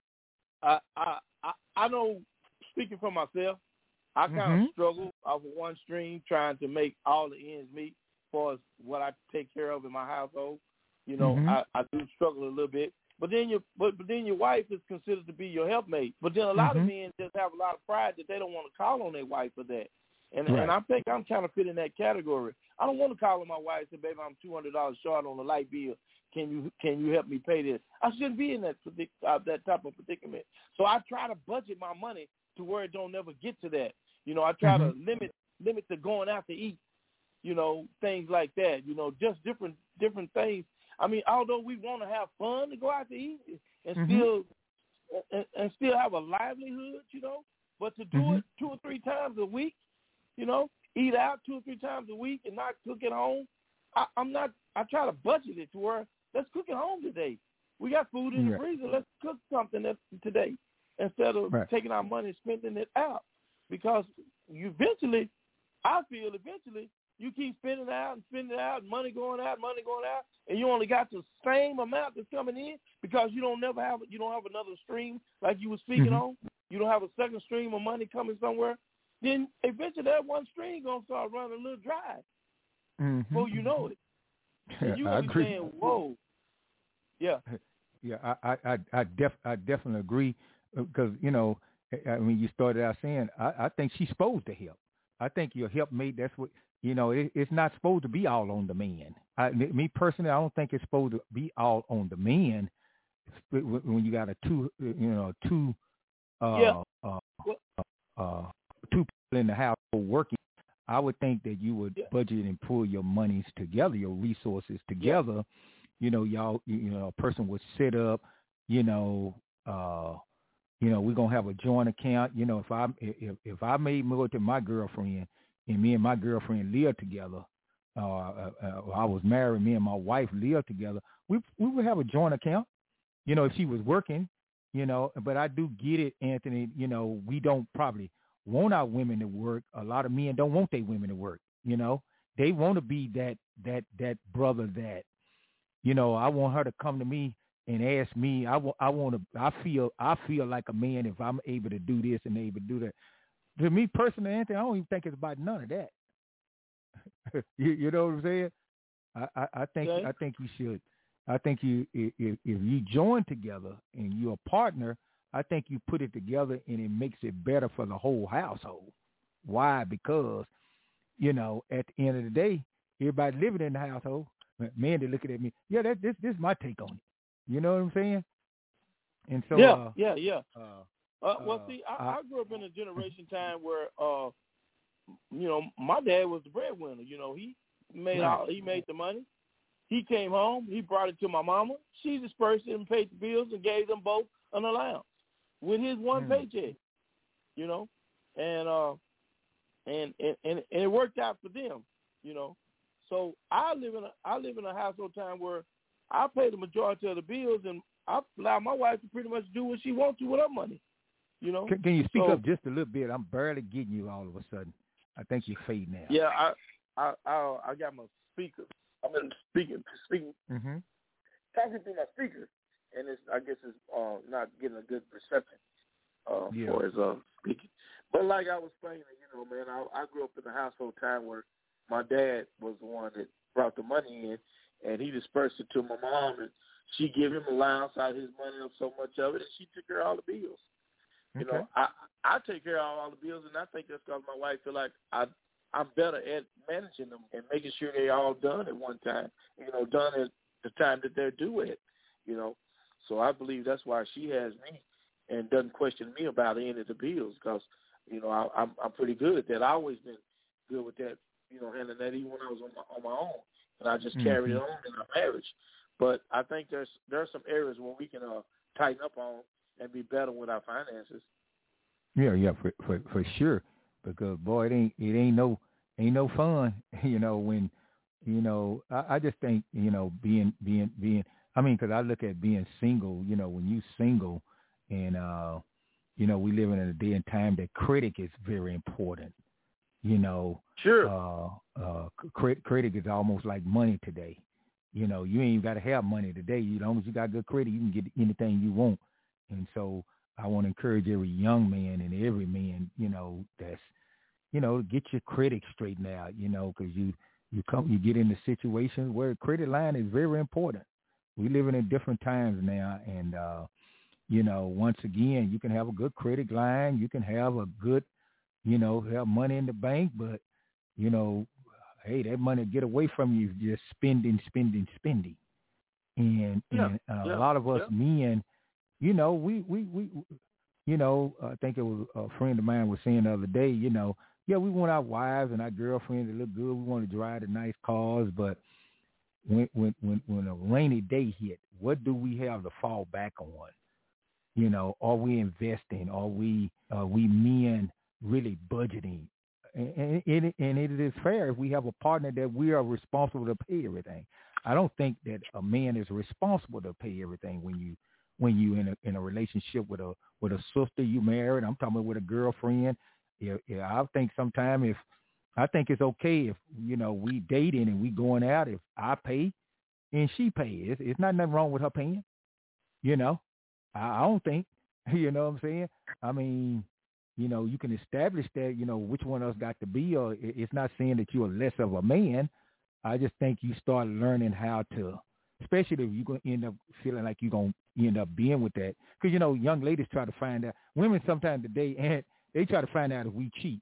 I I I, I know. Speaking for myself, I kind of Mm-hmm. struggle off of one stream, trying to make all the ends meet as far as what I take care of in my household. You know, Mhm. I, I do struggle a little bit. But then your but, but then your wife is considered to be your helpmate. But then a lot Mhm. of men just have a lot of pride that they don't want to call on their wife for that. And Right. and I think I'm kind of fit in that category. I don't want to call on my wife and say, baby, I'm two hundred dollars short on the light bill. Can you can you help me pay this? I shouldn't be in that partic- uh, that type of predicament. So I try to budget my money to where it don't never get to that. You know, I try Mhm. to limit limit the going out to eat. You know, things like that. You know, just different different things. I mean, although we want to have fun to go out to eat and Mhm. still and, and still have a livelihood, you know, but to do Mhm. it two or three times a week, you know, eat out two or three times a week and not cook at home. I, I'm not. I try to budget it to where let's cook at home today. We got food in the Right. freezer. Let's cook something that, today instead of Right. taking our money and spending it out. Because you eventually, I feel eventually, you keep spending out and spending out, money going out, money going out, and you only got the same amount that's coming in because you don't never have you don't have another stream like you were speaking Mhm. on. You don't have a second stream of money coming somewhere. Then eventually that one stream gonna start running a little dry Mhm. before you know it. And you I gonna be agree. saying, "Whoa, yeah, Yeah, I, I, I, I, def, I definitely agree because, you know, I mean, you started out saying, I, I think she's supposed to help. I think your helpmate, that's what, you know, it, it's not supposed to be all on the man. I, me personally, I don't think it's supposed to be all on the man when you got a two, you know, two, uh, yeah, uh, well, uh, two people in the household working. I would think that you would Yeah. budget and pull your monies together, your resources together. You know, y'all, you know, a person would set up, you know, uh, you know, we're gonna have a joint account. You know, if I if if I made more to my girlfriend and me and my girlfriend live together, uh, uh, uh, I was married, me and my wife live together, we we would have a joint account. You know, if she was working, you know, but I do get it, Anthony. You know, we don't probably want our women to work. A lot of men don't want their women to work. You know, they want to be that that that brother that, you know, I want her to come to me and ask me. I want I want to. I feel I feel like a man if I'm able to do this and able to do that. To me personally, Anthony, I don't even think it's about none of that. you, you know what I'm saying? I, I, I think Okay. I think you should. I think you if, if you join together and you're a partner, I think you put it together and it makes it better for the whole household. Why? Because, you know, at the end of the day, everybody living in the household, man, they looking at me. Yeah, that this this is my take on it. You know what I'm saying? And so, yeah, uh, yeah, yeah. uh, Uh, well, uh, see, I, I- I grew up in a generation time where, uh, you know, my dad was the breadwinner. You know, he made Right. all, he made the money. He came home. He brought it to my mama. She dispersed it and paid the bills and gave them both an allowance with his one Mm. paycheck. You know, and uh, and, and and and it worked out for them. You know, So I live in a I live in a household time where I pay the majority of the bills, and I allow my wife to pretty much do what she wants to with her money. You know. Can, can you speak so, up just a little bit? I'm barely getting you all of a sudden. I think you're fading now. Yeah, I I I, I got my speaker. I'm in speaking speaking mm-hmm. talking through my speaker, and it's I guess it's uh, not getting a good reception uh, yeah. for his uh, speaking. But like I was saying, you know, man, I, I grew up in a household time where my dad was the one that brought the money in, and he dispersed it to my mom, and she gave him allowance out of his money of so much of it, and she took care of all the bills. You okay. know, I I take care of all the bills, and I think that's because my wife feel like I I'm better at managing them and making sure they all done at one time. You know, done at the time that they're due at. You know, so I believe that's why she has me and doesn't question me about any of the bills because you know I, I'm I'm pretty good at that. I always been good with that. You know, handling that even when I was on my on my own, and I just mm-hmm. carried it on in our marriage. But I think there's there are some areas where we can uh, tighten up on and be better with our finances. Yeah, yeah, for for, for sure. Because boy, it ain't it ain't no ain't no fun. You know when you know I, I just think you know being being being. I mean, because I look at being single. You know, when you single, and uh, you know we live in a day and time that credit is very important. You know, sure. Uh, uh, credit credit is almost like money today. You know, you ain't got to have money today. As long as you got good credit, you can get anything you want. And so I want to encourage every young man and every man, you know, that's, you know, get your credit straightened out, you know, because you, you come, you get into situations where credit line is very important. We live in different times now. And, uh, you know, once again, you can have a good credit line. You can have a good, you know, have money in the bank, but, you know, hey, that money get away from you just spending, spending, spending. And, yeah, and uh, yeah, a lot of us yeah. men, you know, we, we, we, you know, I think it was a friend of mine was saying the other day, you know, yeah, we want our wives and our girlfriends to look good. We want to drive the nice cars, but when, when, when, when a rainy day hit, what do we have to fall back on? You know, are we investing? Are we, are we men really budgeting? And, and, and it is fair if we have a partner that we are responsible to pay everything. I don't think that a man is responsible to pay everything when you when you in a in a relationship with a with a sister you married. I'm talking about with a girlfriend. Yeah, yeah, I think sometimes if I think it's okay if you know we dating and we going out if I pay and she pays. It's, it's not nothing wrong with her paying. You know, I, I don't think. You know what I'm saying? I mean. You know, you can establish that, you know, which one of us got to be, or it's not saying that you're less of a man. I just think you start learning how to, especially if you're going to end up feeling like you're going to end up being with that. Because, you know, young ladies try to find out, women sometimes today, and they try to find out if we cheat.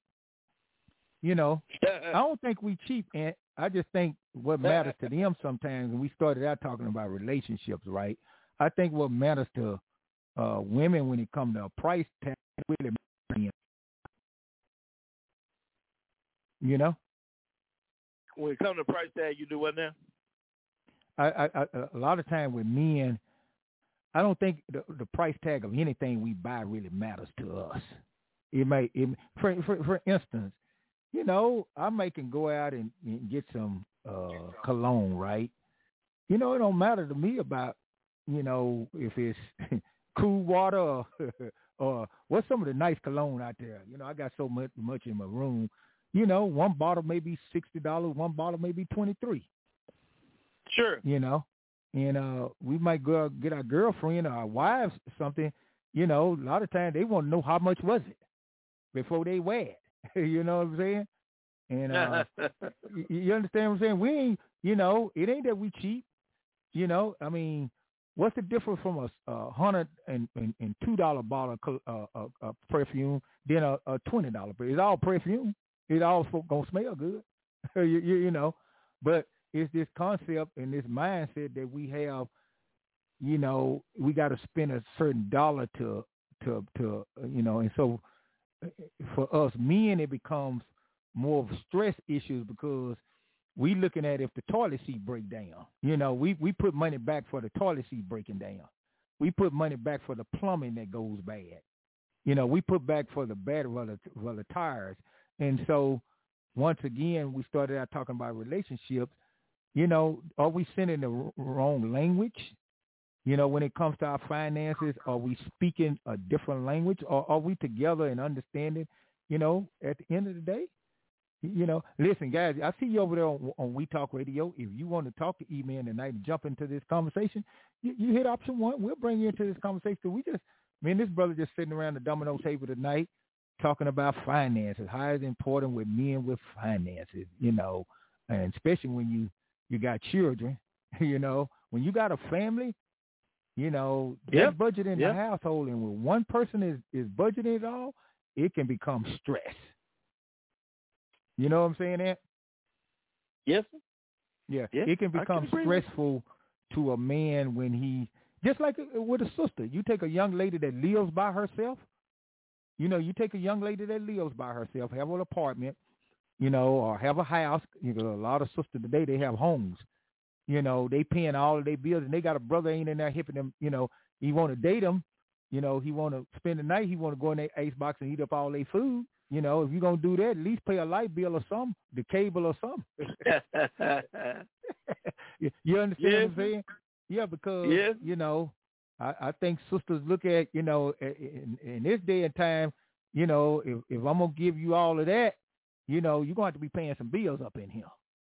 You know, I don't think we cheat, and I just think what matters to them sometimes, and we started out talking about relationships, right? I think what matters to uh, women when it comes to a price tag really You know, when it comes to price tag, you do what now? I, I, I a lot of time with men, I don't think the, the price tag of anything we buy really matters to us. It may, it, for, for for instance, you know, I may can go out and, and get some uh, cologne, right? You know, it don't matter to me about, you know, if it's cool water or, or what's some of the nice cologne out there. You know, I got so much much in my room. You know, one bottle may be sixty dollars, one bottle may be twenty-three. Sure. You know, and uh, we might go out, get our girlfriend or our wives something. You know, a lot of times they want to know how much was it before they wear it. You know what I'm saying? And uh, you, you understand what I'm saying? We ain't, you know, it ain't that we cheap. You know, I mean, what's the difference from a, a hundred and, and, and two dollar bottle of uh, uh, uh, perfume than a, a twenty dollar? It's all perfume. It all gonna smell good, you, you, you know. But it's this concept and this mindset that we have. You know, we got to spend a certain dollar to, to, to, you know. And so, for us men, it becomes more of stress issues because we looking at if the toilet seat break down. You know, we we put money back for the toilet seat breaking down. We put money back for the plumbing that goes bad. You know, we put back for the battery, for the, for the tires. And so once again, we started out talking about relationships. You know, are we sending the r- wrong language? You know, when it comes to our finances, are we speaking a different language, or are we together and understanding? You know, at the end of the day, you know, listen, guys, I see you over there on, on We Talk Radio. If you want to talk to E-Man tonight and jump into this conversation, you, you hit option one. We'll bring you into this conversation. We just, me and this brother just sitting around the domino table tonight talking about finances, how it's important with men with finances, you know, and especially when you, you got children, you know, when you got a family, you know, yeah. that budget in yeah. the household, and when one person is, is budgeting it all, it can become stress. You know what I'm saying, Ant? Yes. Yeah. yeah. It can become can stressful to a man when he, just like with a sister, you take a young lady that lives by herself, you know, you take a young lady that lives by herself, have an apartment, you know, or have a house. You know, a lot of sisters today, they have homes. You know, they paying all of their bills, and they got a brother ain't in there hipping them, you know, he want to date them, you know, he want to spend the night, he want to go in their icebox and eat up all their food. You know, if you're going to do that, at least pay a light bill or something, the cable or something. you, you understand yes. what I'm saying? Yeah, because, yes. you know, I, I think sisters look at, you know, in, in this day and time, you know, if, if I'm going to give you all of that, you know, you're going to have to be paying some bills up in here.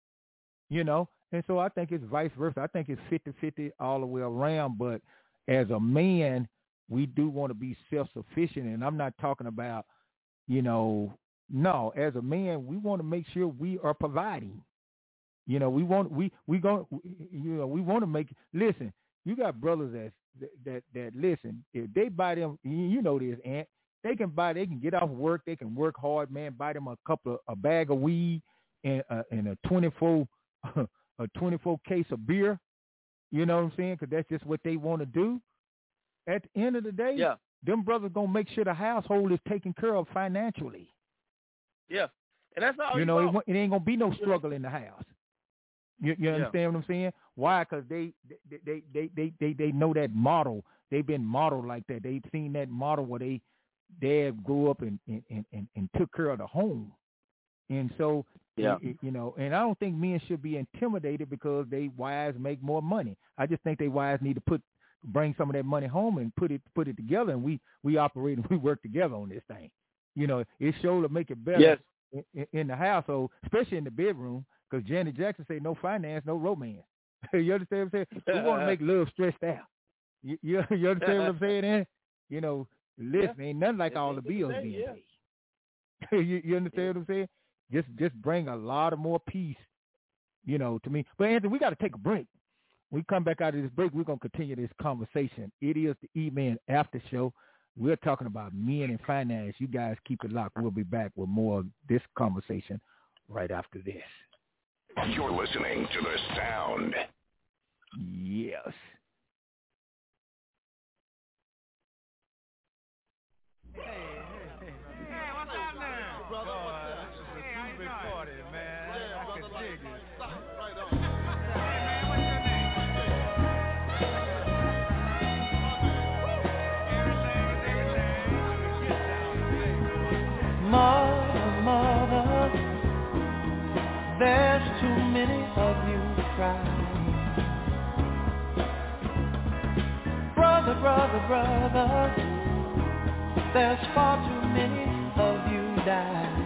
You know, and so I think it's vice versa. I think it's fifty-fifty all the way around. But as a man, we do want to be self-sufficient. And I'm not talking about, you know, no, as a man, we want to make sure we are providing. You know, we want, we, we going, you know, we want to make, listen, you got brothers that, that, that, listen, if they buy them, you know this, Aunt, they can buy, they can get off work, they can work hard, man, buy them a couple of, a bag of weed and, uh, and a twenty-four, a twenty-four case of beer. You know what I'm saying? Because that's just what they want to do. At the end of the day, yeah. them brothers going to make sure the household is taken care of financially. Yeah. And that's all you know, it, it ain't going to be no struggle in the house. You, you understand yeah. what I'm saying? Why? Because they they, they, they, they, they, they know that model. They've been modeled like that. They've seen that model where they dad grew up and, and, and, and took care of the home. And so, yeah. you, you know, and I don't think men should be intimidated because they wives make more money. I just think they wives need to put bring some of that money home and put it put it together, and we, we operate and we work together on this thing. You know, it sure to make it better yes. in, in the household, especially in the bedroom, because Janet Jackson say no finance, no romance. You understand what I'm saying? We want to make love stressed out. You, you, you understand what I'm saying? Eh? You know, listen, yeah. ain't nothing like all the bills day, being yeah. paid. you, you understand yeah. what I'm saying? Just just bring a lot of more peace, you know, to me. But Anthony, we got to take a break. When we come back out of this break, we're going to continue this conversation. It is the E-Man After Show. We're talking about men and finance. You guys keep it locked. We'll be back with more of this conversation right after this. You're listening to The Sound. Yes. Hey, hey, hey. Hey, what's up now? Brother, what's up? This is a hey, two-bit party, man. Yeah, I brother, can dig it. Stop right on. Hey, man, what's your name? Mother, mother, there's too many of you crying. Brother, brother, brother, there's far too many of you dying.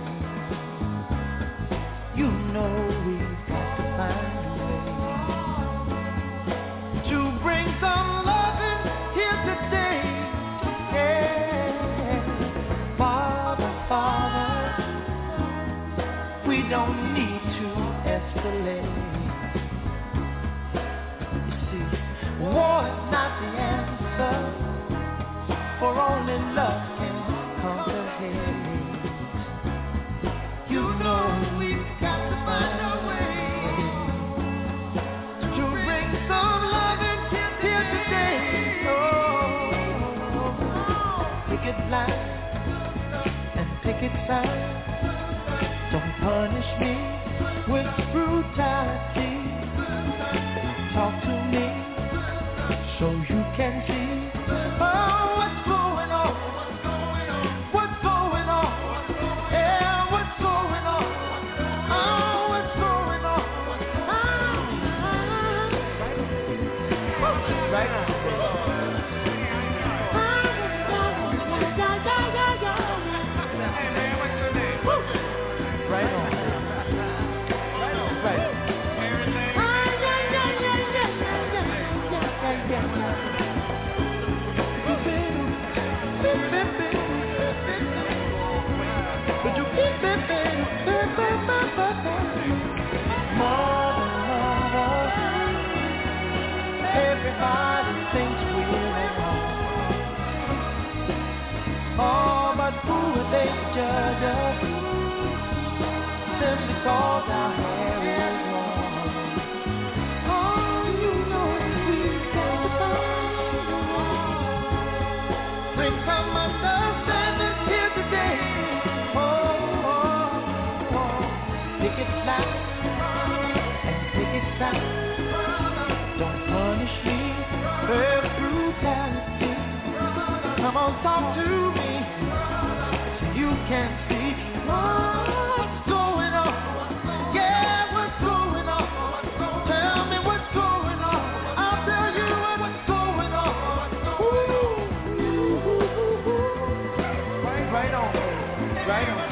You know we've got to find a way to bring some loving here today. Yeah, Father, Father, we don't need to escalate. You see, war is not the answer, for only love can conquer hate. You know we've got to find a way to bring some love here today. Oh, picket line and picket sign. Don't punish me with brutality. Talk to me so you can see. Oh, what's going on? What's going on? Yeah, what's going on? Come on, talk to me. You can see what's going on. Yeah, what's going on? Tell me what's going on. I'll tell you what's going on. Ooh. Right, right on, right on.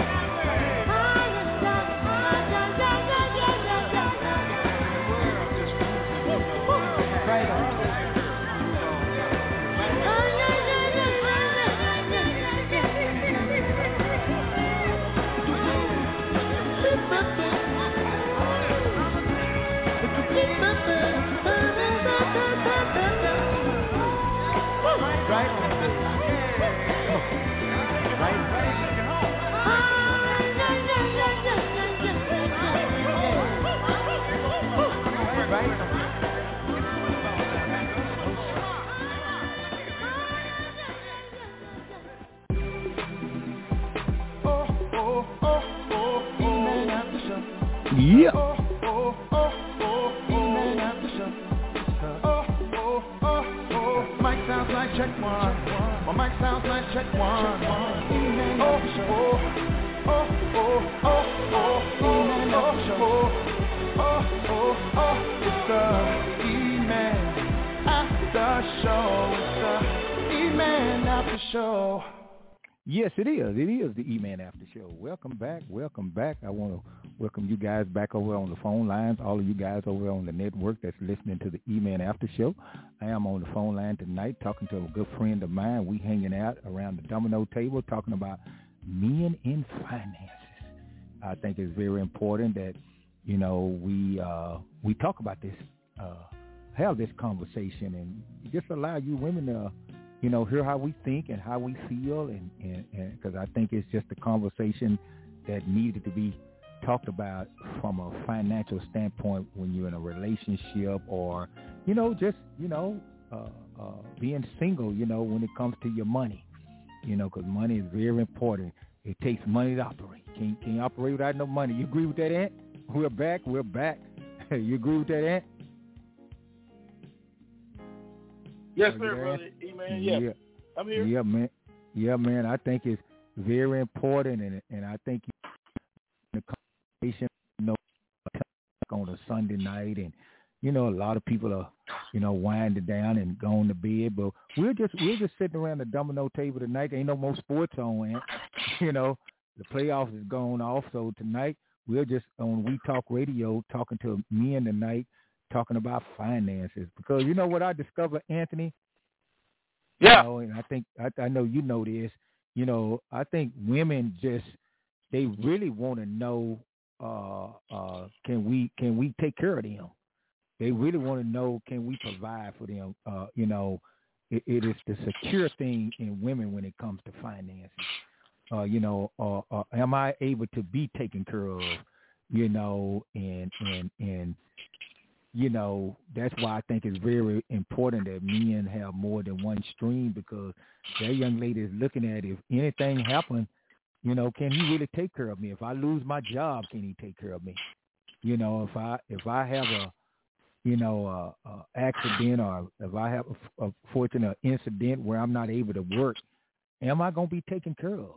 Right on. Right. Yeah. Mic sounds like check one. My mic sounds like check one. Oh, oh, oh, oh, oh, oh, oh, oh, oh, oh, it's the E-Man After Show. It's the E-Man After Show. Yes, it is. It is the E-Man After Show. Welcome back. Welcome back. I want to welcome you guys back over on the phone lines, all of you guys over on the network that's listening to the E-Man After Show. I am on the phone line tonight talking to a good friend of mine. We hanging out around the domino table talking about men in finances. I think it's very important that, you know, we uh, we talk about this, uh, have this conversation, and just allow you women to, you know, hear how we think and how we feel, and because I think it's just a conversation that needed to be talked about from a financial standpoint when you're in a relationship, or, you know, just, you know, uh, uh, being single, you know, when it comes to your money, you know, because money is very important. It takes money to operate. Can't, can't operate without no money. You agree with that, Ant? We're back. We're back. You agree with that, Ant? Yes, sir, brother. E-Man, yeah. yeah. I'm here. Yeah, man. Yeah, man. I think it's very important, and and I think the conversation, you know, on a Sunday night, and you know, a lot of people are, you know, winding down and going to bed, but we're just we're just sitting around the domino table tonight. Ain't no more sports on, Ant. You know, the playoffs is going off, so tonight we're just on We Talk Radio talking to men tonight, talking about finances, because you know what I discovered, Anthony? Yeah. You know, and I think I, I know you know this. You know, I think women just they really want to know, uh, uh, can we can we take care of them? They really want to know, can we provide for them? Uh, you know, it, it is the secure thing in women when it comes to finances. Uh, you know, uh, uh, am I able to be taken care of? You know, and and and. You know, that's why I think it's very important that men have more than one stream, because that young lady is looking at, if anything happens, you know, can he really take care of me? If I lose my job, can he take care of me? You know, if I if I have a, you know, a, a accident, or if I have a, a fortunate incident where I'm not able to work, am I going to be taken care of?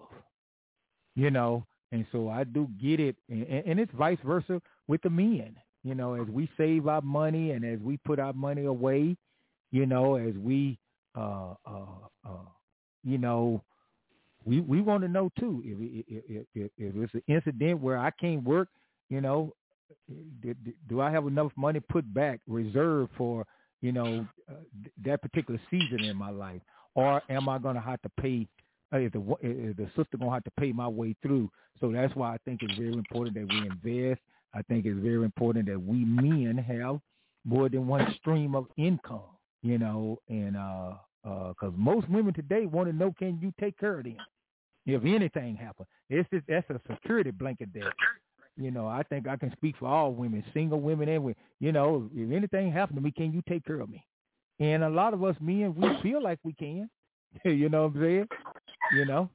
You know, and so I do get it, and, and it's vice versa with the men. You know, as we save our money and as we put our money away, you know, as we, uh, uh, uh, you know, we we want to know too, if, if, if, if it's an incident where I can't work, you know, do, do I have enough money put back, reserved for, you know, uh, that particular season in my life? Or am I going to have to pay, uh, is, the, is the sister going to have to pay my way through? So that's why I think it's very important that we invest. I think it's very important that we men have more than one stream of income, you know, and uh, uh, because most women today want to know, can you take care of them if anything happens? It's just, that's a security blanket there. You know, I think I can speak for all women, single women, and women. You know, if anything happens to me, can you take care of me? And a lot of us men, we feel like we can. You know what I'm saying? You know,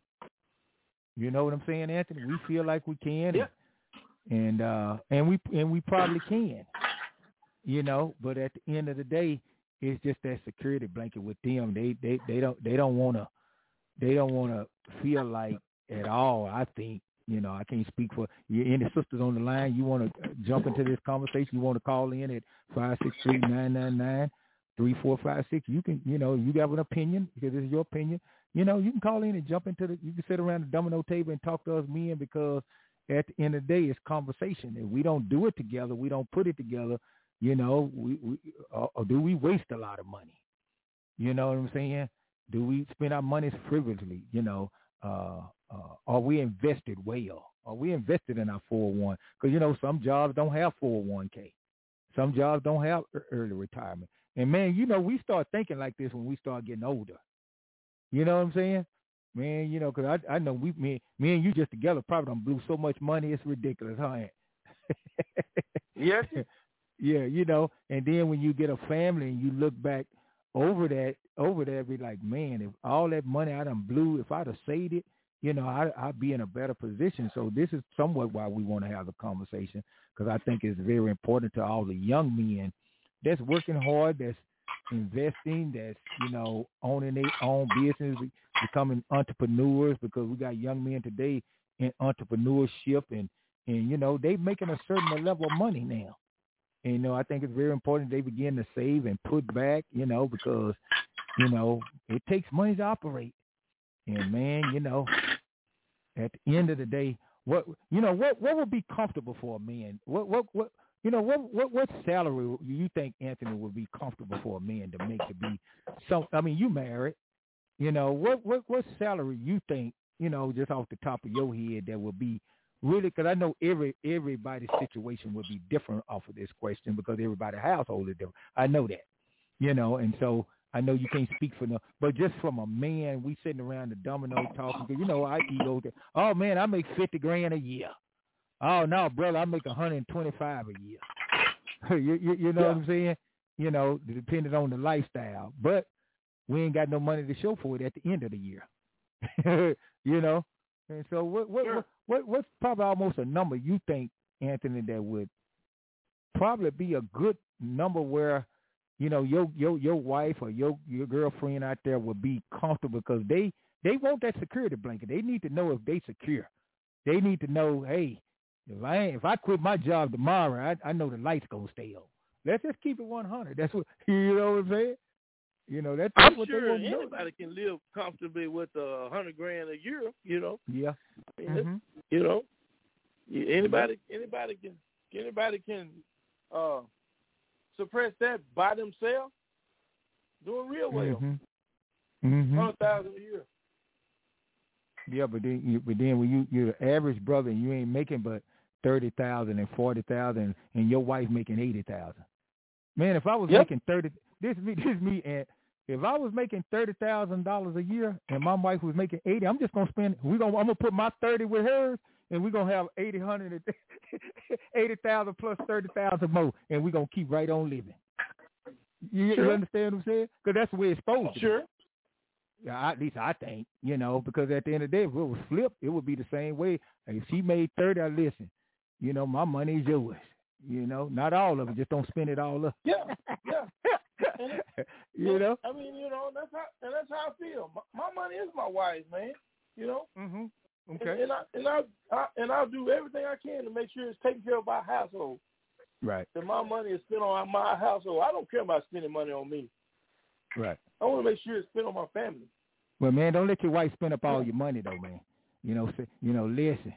you know what I'm saying, Anthony? We feel like we can. Yeah. And uh, and we and we probably can, you know. But at the end of the day, it's just that security blanket with them. They they, they don't they don't want to, they don't want to feel like at all. I think, you know, I can't speak for you. Any sisters on the line, you want to jump into this conversation, you want to call in at five six three, nine nine nine, three four five six. You can, you know, you have an opinion because this is your opinion. You know, you can call in and jump into the, you can sit around the domino table and talk to us men because at the end of the day, it's conversation. If we don't do it together, we don't put it together, you know, we, we or, or do we waste a lot of money? You know what I'm saying? Do we spend our money frivolously? You know, uh, uh, are we invested well? Are we invested in our four oh one? Because, you know, some jobs don't have four oh one k. Some jobs don't have early retirement. And, man, you know, we start thinking like this when we start getting older. You know what I'm saying? Man, you know, because I, I know we, me, me and you just together probably done blew so much money, it's ridiculous, huh? Yes. Yeah, you know, and then when you get a family and you look back over that, over that, be like, man, if all that money I done blew, if I'd have saved it, you know, I, I'd be in a better position. So this is somewhat why we want to have the conversation, because I think it's very important to all the young men that's working hard, that's investing, that's, you know, owning their own business, becoming entrepreneurs, because we got young men today in entrepreneurship and, and you know, they making a certain level of money now. And, you know, I think it's very important they begin to save and put back, you know, because, you know, it takes money to operate. And, man, you know, at the end of the day, what, you know, what, what would be comfortable for a man? What, what, what, you know, what, what, what salary you think, Anthony, would be comfortable for a man to make to be some, I mean, you married, you know, what, what, what salary you think, you know, just off the top of your head that would be really, because I know every everybody's situation would be different off of this question because everybody's household is different. I know that, you know, and so I know you can't speak for no, but just from a man, we sitting around the domino talking, because, you know, I ego, oh, man, I make fifty grand a year. Oh, no, brother, I make one hundred twenty-five a year. you, you, you know yeah. what I'm saying? You know, depending on the lifestyle. But we ain't got no money to show for it at the end of the year. you know? And so what what, sure. what what what's probably almost a number you think, Anthony, that would probably be a good number where, you know, your your your wife or your your girlfriend out there would be comfortable, because they, they want that security blanket. They need to know if they secure. They need to know, hey, if I ain't, if I quit my job tomorrow, I, I know the lights gonna stay on. Let's just keep it one hundred. That's what, you know what I'm saying? You know, that's, that's I'm what sure they want to know. Anybody can live comfortably with a uh, hundred grand a year. You know. Yeah. I mean, mm-hmm. You know, anybody, anybody can, anybody can uh, suppress that by themselves, doing real well. Mm-hmm. Mm-hmm. Hundred thousand a year. Yeah, but then, you, but then when you you're an average brother and you ain't making but thirty thousand and forty thousand, and your wife making eighty thousand. Man, if I was yep. making thirty, this me, this me, and if I was making thirty thousand dollars a year and my wife was making eighty, I'm just gonna spend. We gonna I'm gonna put my thirty with hers, and we're gonna have eighty hundred, eighty thousand plus thirty thousand more, and we're gonna keep right on living. You, sure. you understand what I'm saying? Because that's the way it's supposed to. Sure. Yeah, at least I think, you know, because at the end of the day, if it was flipped, it would be the same way. If she made thirty, I listen. You know, my money is yours. You know, not all of it. Just don't spend it all up. Yeah, yeah. And it, you know, I mean, you know, that's how, and that's how I feel. My, my money is my wife's, man. You know. Mhm. Okay. And, and I and I, I and I'll do everything I can to make sure it's taken care of my household. Right. That my money is spent on my household. I don't care about spending money on me. Right. I want to make sure it's spent on my family. Well, man, don't let your wife spend up all your money, though, man. You know, you know, listen,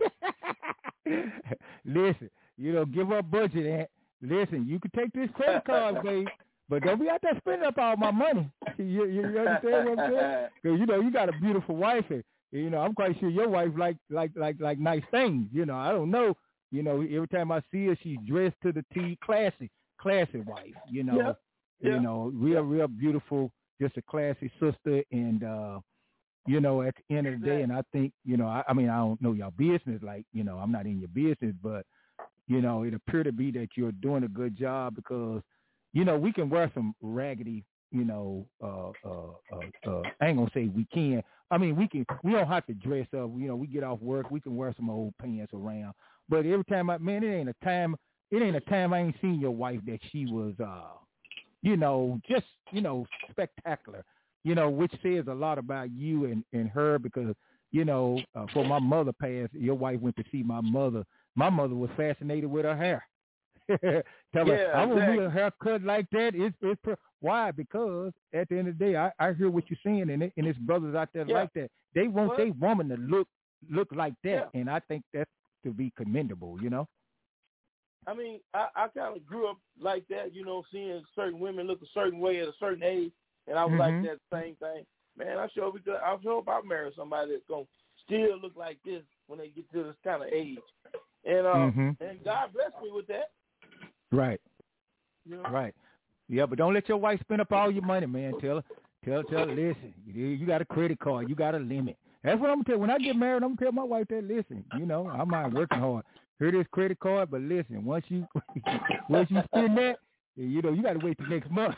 listen. You know, give her a budget, Aunt. Listen, you can take this credit card, babe, but don't be out there spending up all my money. you, you, you understand what I'm saying? Because, you know, you got a beautiful wife, and, you know, I'm quite sure your wife like like like like nice things. You know, I don't know. You know, every time I see her, she's dressed to the T, classy, classy wife. You know, yeah. Yeah. you know, real, real beautiful, just a classy sister, and uh, you know, at the end of the day, and I think, you know, I, I mean, I don't know y'all business, like, you know, I'm not in your business, but you know, it appeared to be that you're doing a good job, because, you know, we can wear some raggedy, you know, uh, uh, uh, uh, I ain't gonna say we can. I mean, we can. We don't have to dress up. You know, we get off work, we can wear some old pants around. But every time, I man, it ain't a time. It ain't a time I ain't seen your wife that she was, uh, you know, just, you know, spectacular. you know, which says a lot about you and, and her because, you know, uh, for my mother passed, your wife went to see my mother. My mother was fascinated with her hair. Tell yeah, her, I want exactly. me a haircut like that. It's, it's per- why? Because at the end of the day, I, I hear what you're saying, and, it, and it's brothers out there yeah. like that. They want What? their woman to look look like that, Yeah. and I think that's to be commendable, you know? I mean, I, I kind of grew up like that, you know, seeing certain women look a certain way at a certain age, and I was mm-hmm. like that same thing. Man, I sure because I sure if I marry somebody that's gonna still look like this when they get to this kind of age, and uh, mm-hmm. and God blessed me with that. Right. You know? Right. Yeah, but don't let your wife spend up all your money, man. Tell her, tell her, tell her, listen, you, you got a credit card, you got a limit. That's what I'm gonna tell. When I get married, I'm gonna tell my wife that. Listen, you know, I mind working hard. Here this credit card, but listen, once you once you spend that, you know, you got to wait till next month.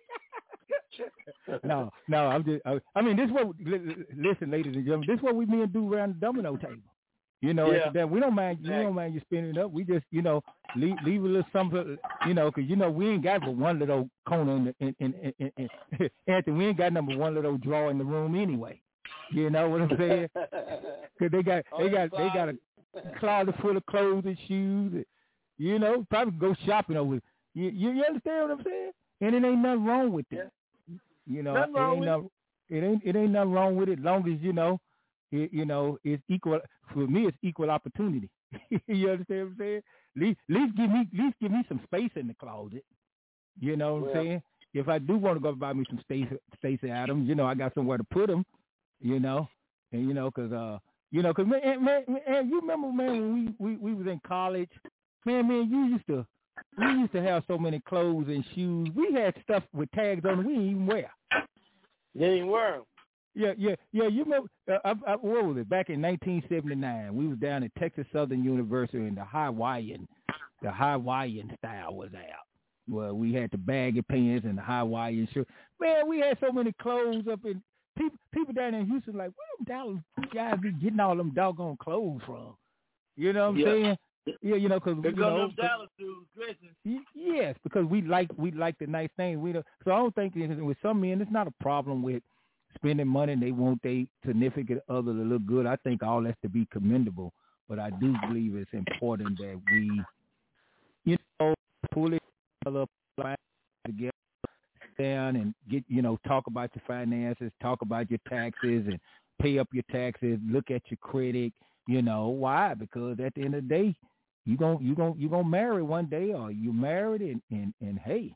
no, no, I'm just. I, I mean, this is what. Listen, ladies and gentlemen, this is what we men do around the domino table. You know, yeah. that we don't mind. We don't mind you spending it up. We just, you know, leave leave a little something. You know, because you know we ain't got but one little corner in the in in, in, in, in Anthony. We ain't got number one little drawer in the room anyway. You know what I'm saying? Because they got they got they got a closet full of clothes and shoes. And, you know, probably go shopping over. You, you you understand what I'm saying? And it ain't nothing wrong with it. Yeah. You know, nothing it wrong ain't with no, it ain't it ain't nothing wrong with it. Long as you know, it, you know, it's equal. For me, it's equal opportunity. You understand what I'm saying? At least, at least give me, at least give me some space in the closet. You know what well, I'm saying? If I do want to go buy me some Stacey, Stacey Adams, you know, I got somewhere to put them. You know, and you know, cause uh, you know, cause man, man, man, you remember, man, when we, we we was in college, man, man, you used to, we used to have so many clothes and shoes. We had stuff with tags on it we didn't even wear. You ain't wear them. Yeah, yeah, yeah. You remember? Uh, I, I, what was it? Back in nineteen seventy-nine, we was down at Texas Southern University, and the Hawaiian, the Hawaiian style was out. Well, we had the baggy pants and the Hawaiian shirt. Man, we had so many clothes up in people. People down in Houston like, where them Dallas guys be getting all them doggone clothes from? You know what I'm yeah. saying? Yeah, you know, because you know, them Dallas dudes dressing. Yes, because we like we like the nice things. We don't, so I don't think with some men it's not a problem with spending money and they want their significant other to look good. I think all that's to be commendable, but I do believe it's important that we, you know, pull it together, together, down and get, you know, talk about your finances, talk about your taxes and pay up your taxes, look at your credit, you know, why? Because at the end of the day, you gon' you gon' you gonna marry one day, or you married and, and, and hey,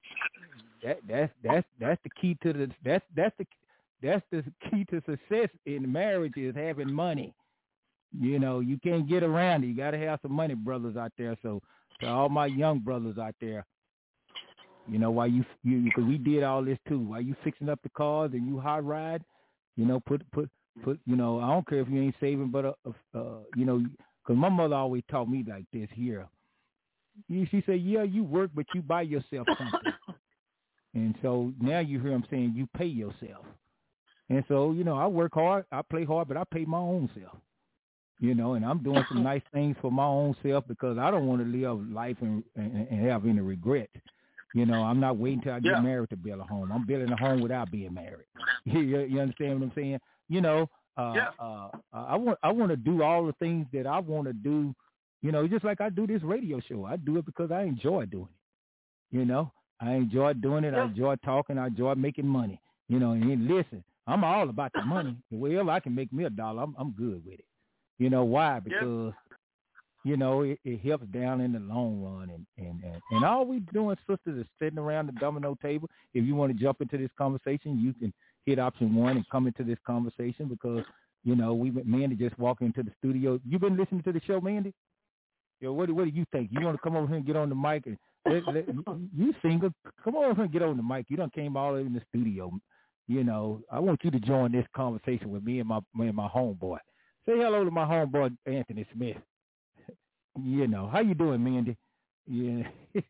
that that's that's that's the key to the that's that's the That's the key to success in marriage is having money. You know, you can't get around it. You got to have some money, brothers out there. So to all my young brothers out there, you know, while you, you, because we did all this too. While you fixing up the cars and you hot ride, you know, put, put, put, you know, I don't care if you ain't saving, but, uh, uh you know, because my mother always taught me like this here. She said, yeah, you work, but you buy yourself something. And so now you hear them saying you pay yourself. And so, you know, I work hard, I play hard, but I pay my own self, you know, and I'm doing some nice things for my own self because I don't want to live life and, and, and have any regret. You know, I'm not waiting till I get yeah. married to build a home. I'm building a home without being married. you, you understand what I'm saying? You know, uh, yeah. uh, I want I want to do all the things that I want to do, you know, just like I do this radio show. I do it because I enjoy doing it. You know, I enjoy doing it. Yeah. I enjoy talking. I enjoy making money, you know, and listen. I'm all about the money. Wherever I can make me a dollar, I'm I'm good with it. You know why? Because, yep. you know, it, it helps down in the long run. And, and, and, and all we doing, sisters, is sitting around the domino table. If you want to jump into this conversation, you can hit option one and come into this conversation because, you know, we Mandy just walk into the studio. You been listening to the show, Mandy? Yo, what, what do you think? You want to come over here and get on the mic? And let, let, you single, come over here and get on the mic. You done came all over in the studio. You know, I want you to join this conversation with me and my me and my homeboy. Say hello to my homeboy Anthony Smith. You know, how you doing, Mandy? Yeah.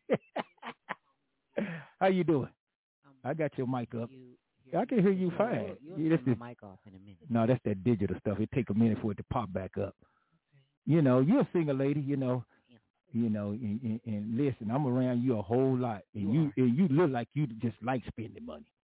How you doing? I got your mic up. I can hear you fine. You'll yeah, turn my mic off in a minute. No, that's that digital stuff. It take a minute for it to pop back up. You know, you're a single lady. You know, you know, and, and, and listen, I'm around you a whole lot, and you, you and you look like you just like spending money.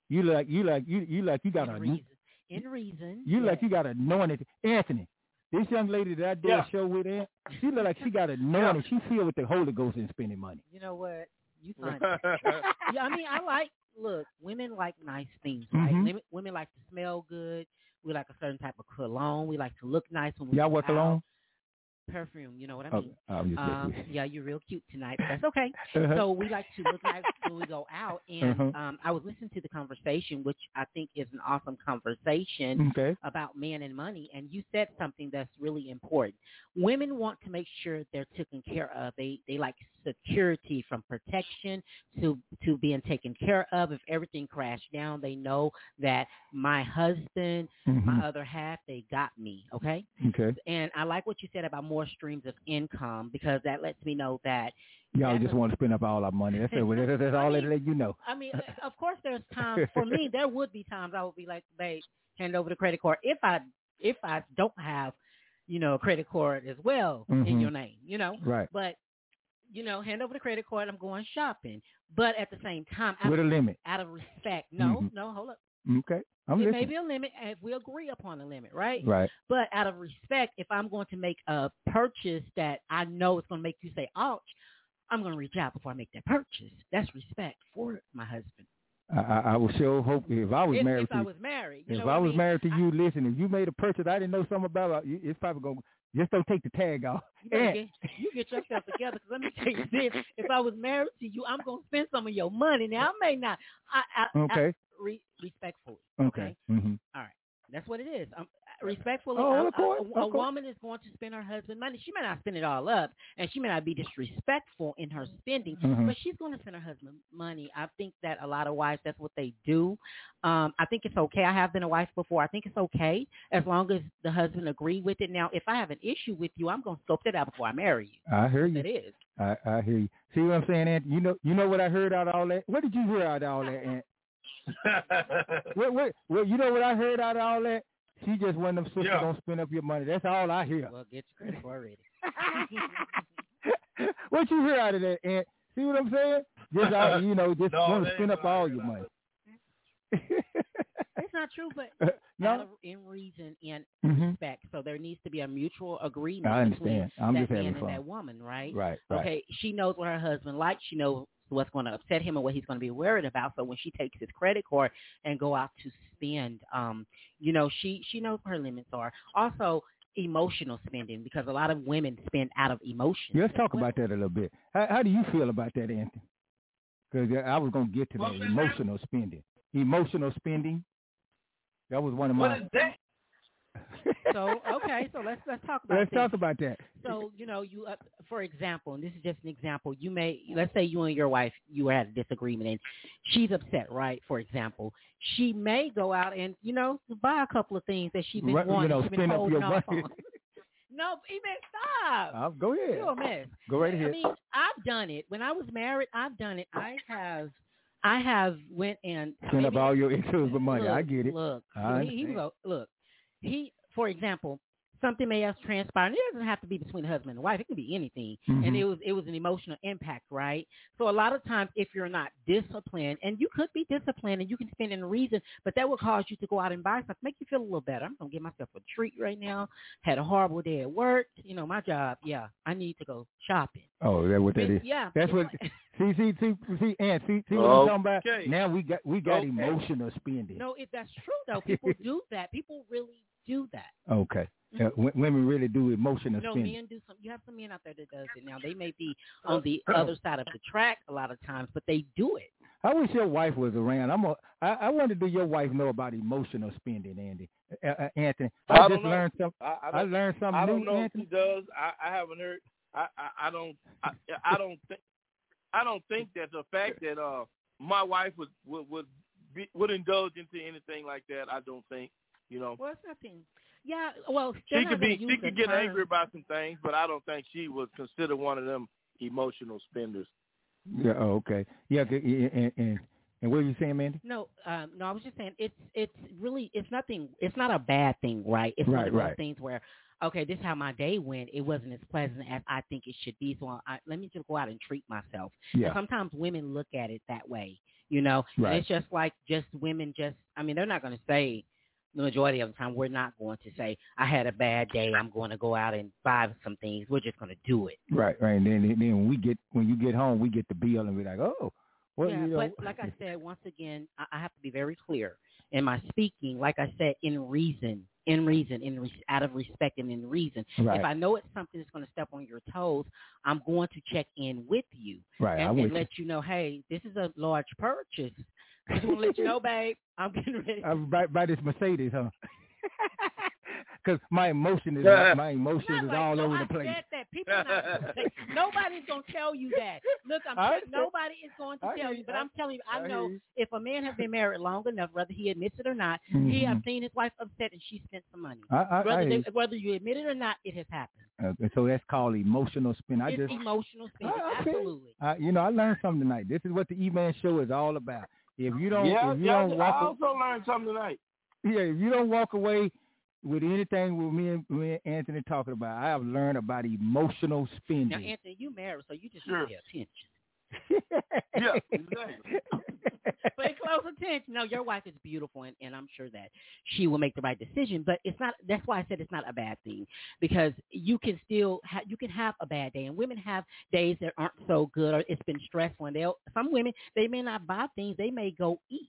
You like you like you you like you got in a reason. In reason. you yes. like you got anointed. Anthony, this young lady that I did Yeah. a show with, Aunt, she look like she got anointed. Yeah. She filled with the Holy Ghost and spending money. You know what? You find yeah, I mean, I like, look, women like nice things, right? Mhm. Women, women like to smell good. We like a certain type of cologne. We like to look nice when we Y'all go work out. alone? Perfume, you know what I Oh, mean? I'm just Um, kidding. yeah, you're real cute tonight, but that's okay. Uh-huh. So we like to look nice when we go out. And Uh-huh. um, I was listening to the conversation, which I think is an awesome conversation Okay. about men and money. And you said something that's really important. Women want to make sure they're taken care of. They they like security, from protection to to being taken care of. If everything crashed down, they know that my husband, Mhm. my other half, they got me. Okay. Okay. And I like what you said about more streams of income, because that lets me know that Y'all that's just a- want to spend up all our money. That's, it. that's, that's all I they mean- let you know. I mean, of course, there's times for me. There would be times I would be like, "Babe, hand over the credit card." If I if I don't have, you know, a credit card as well in Mhm. your name, you know. Right. But you know, hand over the credit card. I'm going shopping, but at the same time, With a out, limit. out of respect, no, Mhm. no, hold up. Okay. I'm There listening. may be a limit if we agree upon a limit, right? Right. But out of respect, if I'm going to make a purchase that I know is going to make you say, ouch, I'm going to reach out before I make that purchase. That's respect for my husband. I, I, I would sure hope if I was If, married if to I you, was married. You if know I what was mean? married to you, listen, if you made a purchase I didn't know something about, it, it's probably going to, just don't take the tag off. You, better And, get, you get yourself together, because let me tell you this. If I was married to you, I'm going to spend some of your money. Now, I may not. I, I, okay. I, re, respectfully. Okay. Mm-hmm. All right. That's what it is. Um, respectfully, Oh, a- of course, a, of a, a course. woman is going to spend her husband's money. She may not spend it all up, and she may not be disrespectful in her spending, Mhm. but she's going to spend her husband's money. I think that a lot of wives, that's what they do. Um, I think it's okay. I have been a wife before. I think it's okay as long as the husband agree with it. Now, if I have an issue with you, I'm going to scope that out before I marry you. I hear you. It is. I, I hear you. See what I'm saying, Aunt? You know, you know what I heard out of all that? What did you hear out of all that, Aunt? what, what, well, you know what I heard out of all that? She just one of them sisters Yeah. don't spend up your money. That's all I hear. Well, get your credit already. What you hear out of that, Aunt? See what I'm saying? Just out, you know, just No, want to that spend ain't up what I all heard your out money. It's not true, but out no. of, in reason and Mhm. respect. So there needs to be a mutual agreement I between understand. I'm that just man having and fun. that woman, right? Right. Right. Okay, she knows what her husband likes. She knows what's going to upset him and what he's going to be worried about. So when she takes his credit card and go out to spend, um, you know, she she knows what her limits are. Also, emotional spending, because a lot of women spend out of emotion. Yeah, let's talk about that a little bit. How, how do you feel about that, Anthony? Because I was going to get to that. What's that, Emotional spending. Emotional spending. That was one of What my. is that? So okay, so let's let's talk about Let's this. talk about that. So, you know, you, uh, for example, and this is just an example, you may, let's say you and your wife, you were at a disagreement and she's upset, right? For example, she may go out and, you know, buy a couple of things that she's been Right, wanting, you know, she's been spend up holding your off money. on. No, even stop. Uh, go ahead. You're a mess. Go right I ahead. mean, I've done it. When I was married, I've done it. I have, I have went and Spend up maybe- all your ex-husband money. Look, I get it. Look, I he, he was understand. a, look, he, for example, something may have transpired. It doesn't have to be between the husband and wife. It can be anything. Mhm. And it was it was an emotional impact, right? So a lot of times, if you're not disciplined, and you could be disciplined and you can spend in reason, but that will cause you to go out and buy stuff, make you feel a little better. I'm gonna give myself a treat right now. Had a horrible day at work. You know, my job. Yeah, I need to go shopping. Oh, is that what that I mean, is? yeah, That's it's what. like- See, see, see, see, Aunt, see, see what I'm talking about? Okay. Now we got we got Okay. emotional spending. No, if that's true though, people do that. People really do that. Okay. Uh, w- women really do emotional No, spending. men do some. You have some men out there that does it. Now they may be on the other side of the track a lot of times, but they do it. I wish your wife was around. I'm a, I, I wonder, do your wife know about emotional spending, Andy? Uh, uh, Anthony, I, I don't just know. learned something. I, I, I don't, learned something I new, don't know Anthony. if he does. I, I haven't heard. I, I, I don't. I, I don't think. I don't think that the fact that uh my wife would would would, be, would indulge into anything like that. I don't think. You know. Well, it's nothing. Yeah. Well, She they're could not gonna be. use She the could get term. angry about some things, but I don't think she would consider one of them emotional spenders. Yeah. Oh, okay. Yeah. c- And, and, and what are you saying, Mandy? No, um, no. I was just saying it's it's really it's nothing. It's not a bad thing, right? It's one Right, of those right. things where, okay, this is how my day went. It wasn't as pleasant as I think it should be. So I, let me just go out and treat myself. Yeah. And sometimes women look at it that way. you know. Right. And it's just like just women just, I mean, they're not going to say, the majority of the time, we're not going to say, I had a bad day, I'm going to go out and buy some things. We're just going to do it. Right, right. And then, then when we get, when you get home, we get the bill and we're like, oh, well, yeah, you know. But like I said, once again, I, I have to be very clear in my speaking. Like I said, in reason, in reason, in re- out of respect and in reason. Right. If I know it's something that's going to step on your toes, I'm going to check in with you Right, and, I'm and with let you. you know, hey, this is a large purchase. I just want to let you know, babe, I'm getting ready. I'm by, by this Mercedes, huh? Because my emotion is my emotion is like, all no, over I the place. said that. People are not gonna say, nobody's gonna tell you that. Look, I'm I- t- nobody is going to I- tell you, but I- I'm telling you, I, I know hear you. if a man has been married long enough, whether he admits it or not, he Mhm. has seen his wife upset and she spent some money. I, I, whether, I, they, whether you admit it or not, it has happened. uh, so that's called emotional spin. I It's just, emotional spending, I- I feel- absolutely. I, you know, I learned something tonight. This is what the E-Man show is all about. If you don't, Yeah, if you yeah, don't I walk, also learned something tonight. yeah, if you don't walk away with anything with me and, me and Anthony talking about, I have learned about emotional spending. Now, Anthony, you married, so you just Sure. need to pay attention. Yeah, exactly. Pay close attention. No, your wife is beautiful, and, and I'm sure that she will make the right decision. But it's not. That's why I said it's not a bad thing, because you can still ha- you can have a bad day, and women have days that aren't so good, or it's been stressful. And they'll some women they may not buy things, they may go eat.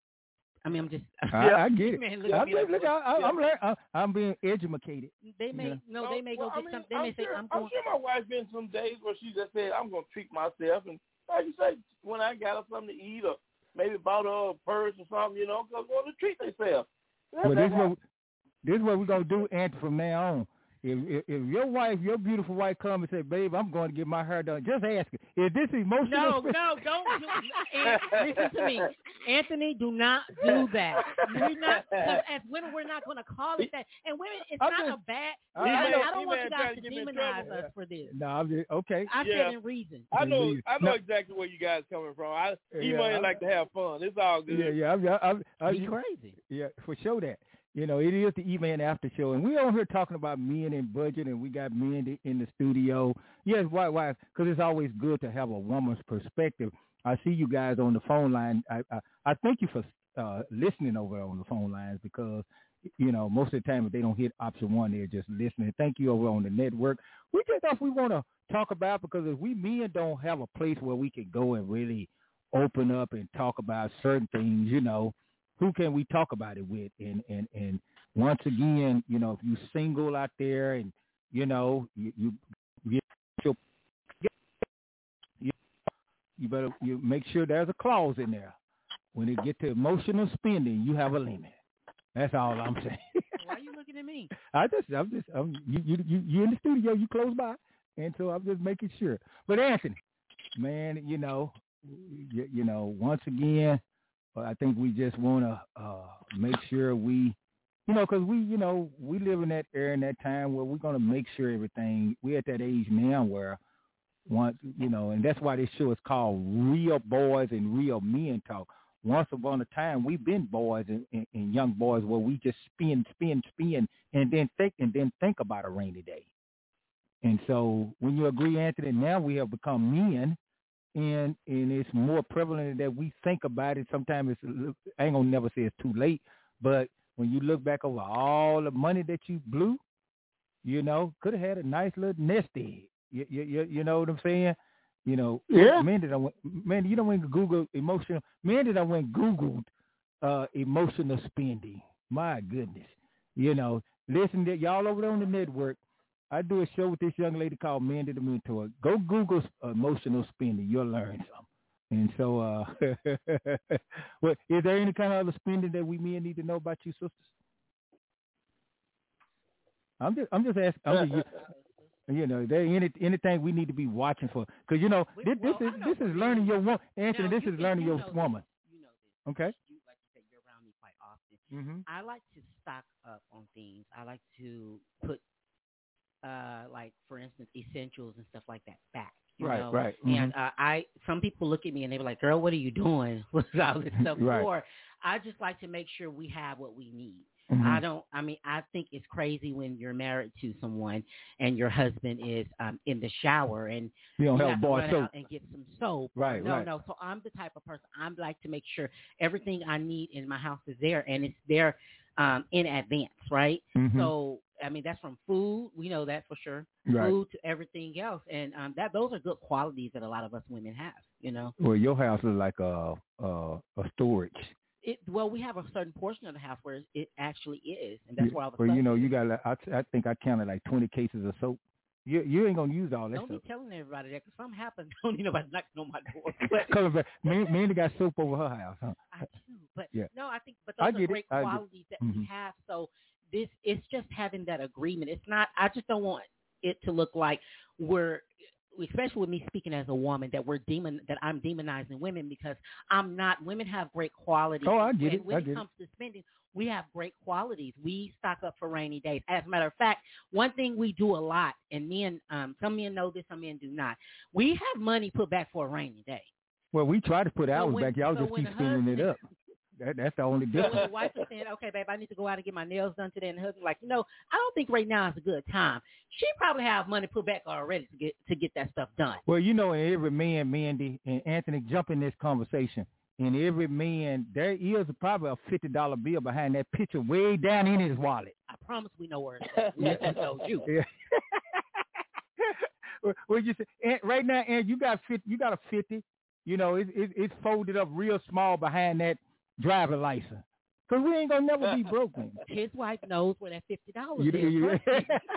I mean, I'm just. I, I get it. Man, look, I'm, look, look, I, I, I'm, learning, I, I'm being educated. they may Yeah. no, they may well, go I get mean, something. They I'm may say, sure, "I'm going." sure my wife been some days where she just said, I'm going to treat myself. And like you say, when I got her something to eat or maybe bought her a purse or something, you know, because they want to treat themselves. Well, this is what this is what we're gonna do, Anthony, from now on. If, if if your wife, your beautiful wife, come and say, "Babe, I'm going to get my hair done," just ask her. Is this emotional? No, no, don't do it. Listen to me. Anthony, do not do that. We're not, because as women, we're not going to call it that. And women, it's I'm not just- a bad, I- I, I know- I don't want you guys trying to to get me in demonize trouble. us for this. No, I'm just okay. I Yeah. said in reason. I know, Indeed. I know No. exactly where you guys coming from. I, he Yeah, might I'm- like to have fun. It's all good. Yeah, yeah, I'm, I'm, I'm, Be crazy. yeah, for sure that. You know, it is the E-Man After Show, and we're on here talking about men and budget, and we got men in the studio. Yes, why, why? Because it's always good to have a woman's perspective. I see you guys on the phone line. I, I, I thank you for uh, listening over on the phone lines because, you know, most of the time if they don't hit option one, they're just listening. Thank you over on the network. We just stuff we want to talk about because if we men don't have a place where we can go and really open up and talk about certain things, you know, who can we talk about it with? And, and, and once again, you know, if you're single out there and, you know, you, you, you, you, you better you make sure there's a clause in there. When it get to emotional spending, you have a limit. That's all I'm saying. Why are you looking at me? I just, I'm just, I'm, you, you, you, you in the studio, you close by. And so I'm just making sure. But Anthony, man, you know, you, you know, once again, I think we just want to uh, make sure we, you know, because we, you know, we live in that era and that time where we're going to make sure everything, we're at that age now where once, you know, and that's why this show is called Real Boys and Real Men Talk. Once upon a time, we've been boys and, and, and young boys where we just spin, spin, spin, and then think and then think about a rainy day. And so when you agree, Anthony, now we have become men. And and it's more prevalent that we think about it. Sometimes it's, I ain't gonna never say it's too late, but when you look back over all the money that you blew, you know, could have had a nice little nest egg. You, you, you, you know what I'm saying? You know, Yeah. man, did I went, man, you don't want to Google emotional. Man, did I went Googled uh, emotional spending? My goodness, you know, listen to y'all over there on the network. I do a show with this young lady called Mandy the Mentor. Go Google emotional spending. You'll learn something. And so, uh, well, is there any kind of other spending that we men need to know about you, sisters? I'm just, I'm just asking. I'm just, you know, there any anything we need to be watching for? Because you know, this, this is this is learning your woman, Anthony. This is learning your woman. You know this. Okay. You, like you said, you're around me quite often. Mm-hmm. I like to stock up on things. I like to put, uh, like for instance, essentials and stuff like that back. You Right, know? right. And uh, I, some people look at me and they be like, "Girl, what are you doing with all this stuff Right. for?" I just like to make sure we have what we need. Mhm. I don't, I mean, I think it's crazy when you're married to someone and your husband is um, in the shower and You don't have have to bar run soap. out and get some soap. Right, no, right. no. So I'm the type of person, I'm like to make sure everything I need in my house is there and it's there um, in advance, right? Mhm. So, I mean, that's from food. We know that for sure. Right. Food to everything else. And um, that those are good qualities that a lot of us women have, you know. Well, your house is like a a, a storage. It, well, we have a certain portion of the house where it actually is, and that's Yeah, where all the well, stuff you know, is. you got. like, I, I think I counted like twenty cases of soap. You you ain't gonna use all that Don't soap. be telling everybody that because something happens. Don't need nobody knocking on my door. But Cause me, Mandy got soap over her house, huh? I do. But Yeah. no, I think but I those get are it. great I get it. qualities that we Mhm. have. So this it's just having that agreement. It's not. I just don't want it to look like we're. Especially with me speaking as a woman, that we're demon, that I'm demonizing women because I'm not. Women have great qualities. Oh, I get and it. when I it get comes to spending, we have great qualities. We stock up for rainy days. As a matter of fact, one thing we do a lot, and men, um, some men know this, some men do not. We have money put back for a rainy day. Well, we try to put So ours when- back. Y'all so just when keep the spending it husband- up. That, that's the only So difference. when the wife is saying, okay, babe, I need to go out and get my nails done today, and the husband's like, you know, I don't think right now is a good time. She probably have money put back already to get to get that stuff done. Well, you know, in every man, Mandy and Anthony, jump in this conversation. In every man, there is probably a fifty dollar bill behind that picture way down in his wallet. I promise we know where it's at. We just told you. Yeah. Well, you say, Aunt, right now, and you got fifty, you got a fifty. You know, it's it, it's folded up real small behind that driver license. Cause we ain't gonna never be broke. Man. His wife knows where that fifty dollars You- is. you- Trust me.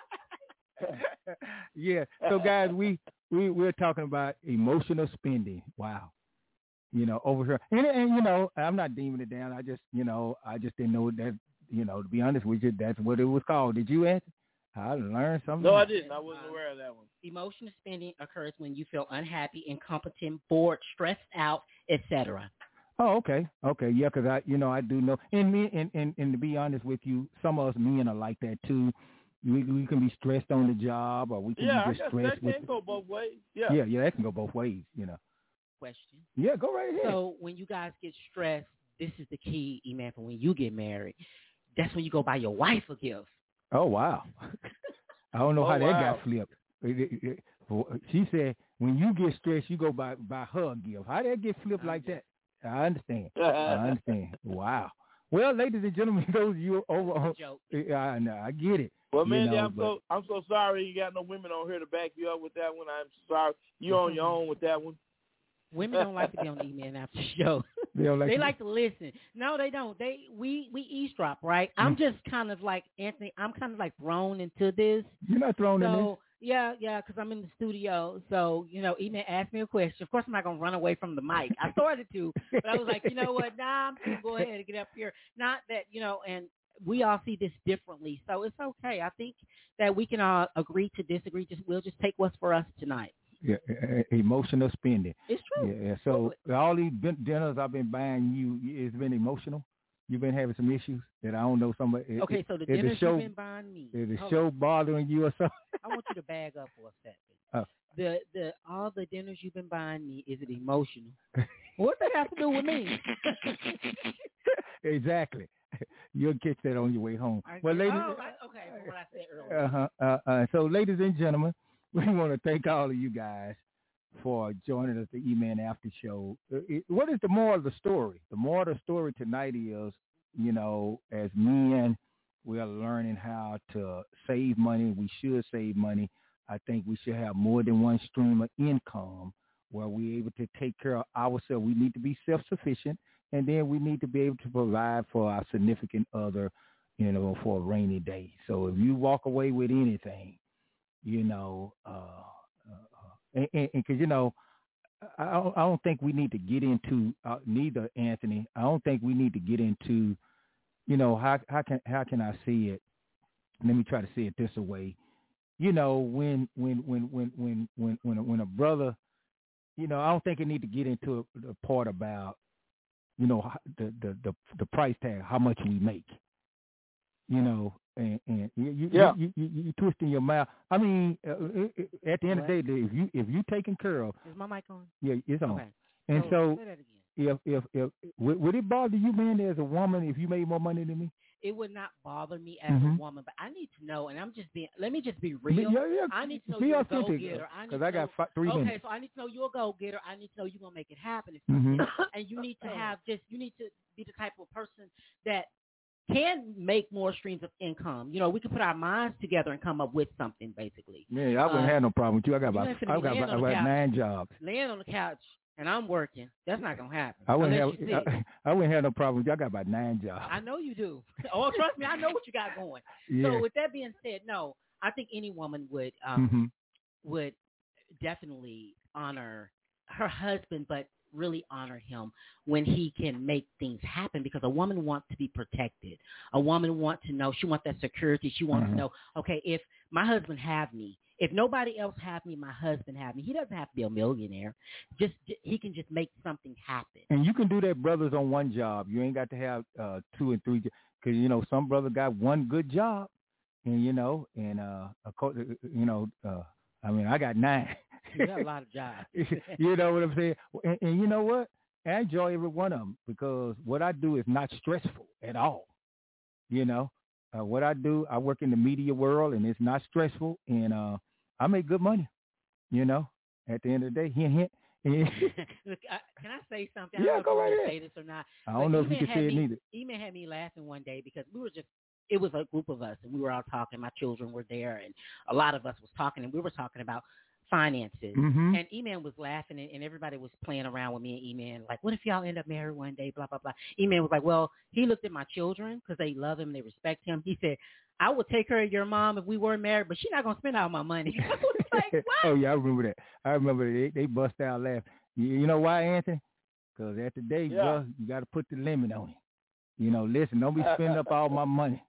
Yeah. So guys, we we we're talking about emotional spending. Wow. You know, over here, and, and you know, I'm not deeming it down. I just, you know, I just didn't know that. You know, to be honest with you, that's what it was called. Did you answer? I learned something. No, I didn't. I wasn't aware of that one. Emotional spending occurs when you feel unhappy, incompetent, bored, stressed out, et cetera. Oh, okay, okay, yeah, because I, you know, I do know, and me, and, and and to be honest with you, some of us men are like that too. We we can be stressed on the job, or we can Yeah, I be just guess stressed that with. can go both ways. Yeah. Yeah, yeah, that can go both ways. You know. Question. Yeah, go right ahead. So when you guys get stressed, this is the key, E-Man, for when you get married. That's when you go buy your wife a gift. Oh wow. I don't know Oh, how that wow. got flipped. It- it- it- She said when you get stressed, you go buy buy her a gift. How did that get flipped like that? I understand. I understand. Wow. Well, ladies and gentlemen, those of you over on, Joke. I know, I get it. Well, you Mandy, know, I'm but- so I'm so sorry you got no women on here to back you up with that one. I'm sorry. You on your own with that one. Women don't like to be on the E-Man after show. They don't like they to- like to listen. No, they don't. They we we eavesdrop, right? I'm Mm. just kind of like Anthony. I'm kind of like thrown into this. You're not thrown in So yeah, yeah, because I'm in the studio. So you know, E-Man asked me a question. Of course, I'm not gonna run away from the mic. I started to, but I was like, you know what? Nah, I'm gonna go ahead and get up here. Not that you know, and we all see this differently, so it's okay. I think that we can all agree to disagree. Just we'll just take what's for us tonight. Yeah, e- e- emotional spending. It's true. Yeah. So all these bin- dinners I've been buying you, it's been emotional. You've been having some issues that I don't know. Somebody. Okay, so the is dinners show, you've been buying me. Is the Hold show on. bothering you or something? I want you to bag up for a second. Oh. The the all the dinners you've been buying me, is it emotional? What that have to do with me? Exactly. You'll catch that on your way home. I Well, get- ladies. oh, I, okay, from what I said earlier. Uh-huh. Uh, uh, so, ladies and gentlemen, we want to thank all of you guys for joining us the E-Man After Show. Uh, it- what is the moral of the story? The moral of the story tonight is, you know, as men, we are learning how to save money. We should save money. I think we should have more than one stream of income where we're able to take care of ourselves. We need to be self-sufficient, and then we need to be able to provide for our significant other, you know, for a rainy day. So if you walk away with anything, you know, uh, uh, and because, you know, I don't, I don't think we need to get into, uh, neither, Anthony, I don't think we need to get into, you know, how how can how can I see it? Let me try to say it this way. You know, when when when when when when when a, when a brother, you know, I don't think it need to get into the part about, you know, how- the the the, the price tag, how much we make. You know, and, and you you, Yeah. you, you you you twisting your mouth. I mean, uh, uh, at the end of the day, if you if you taken care of, Is my mic on? yeah, it's on. Okay. And so, say that again. if if if would, would it bother you, man, as a woman, if you made more money than me? it would not bother me as mm-hmm. a woman, but I need to know, and I'm just being, let me just be real. Yeah, yeah. I need to know be you're authentic, a go-getter. Because I, I got five, three okay, minutes. so I need to know you're a go-getter. I need to know you're going to make it happen. Mm-hmm. And you need to have just, you need to be the type of person that can make more streams of income. You know, we can put our minds together and come up with something, basically. Yeah, I wouldn't uh, have no problem with you. I got about, I got about, about nine jobs. Laying on the couch. And I'm working. That's not gonna happen. I wouldn't have. I, I wouldn't have no problem. Y'all got about nine jobs. I know you do. Oh, trust me, I know what you got going. Yeah. So with that being said, no, I think any woman would um, mm-hmm. would definitely honor her husband, but really honor him when he can make things happen. Because a woman wants to be protected. A woman wants to know. She wants that security. She wants mm-hmm. to know. Okay, if my husband have me. If nobody else have me, my husband have me. He doesn't have to be a millionaire. Just he can just make something happen. And you can do that, brothers, on one job. You ain't got to have uh, two and three. Because, you know, some brother got one good job. And, you know, and, uh, you know, uh, I mean, I got nine. You got a lot of jobs. You know what I'm saying? And, and you know what? I enjoy every one of them because what I do is not stressful at all. You know, uh, what I do, I work in the media world, and it's not stressful. And, uh, I make good money, you know, at the end of the day. Hint, hint. Look, I, can I say something? Yeah, I don't go know right if ahead. say this or not. I don't know if you can say it neither. E-Man had me laughing one day because we were just, it was a group of us, and we were all talking. My children were there, and a lot of us was talking, and we were talking about finances. Mm-hmm. And E-Man was laughing, and, and everybody was playing around with me and E-Man, like, what if y'all end up married one day, blah, blah, blah. E-Man was like, well, he looked at my children because they love him and they respect him. He said, I would take care of your mom if we weren't married, but she's not going to spend all my money. I was like, what? Oh, yeah, I remember that. I remember they, they bust out laughing. You, you know why, Anthony? Because at the day, yeah. bro, you got to put the limit on it. You know, listen, don't be spending up all my money.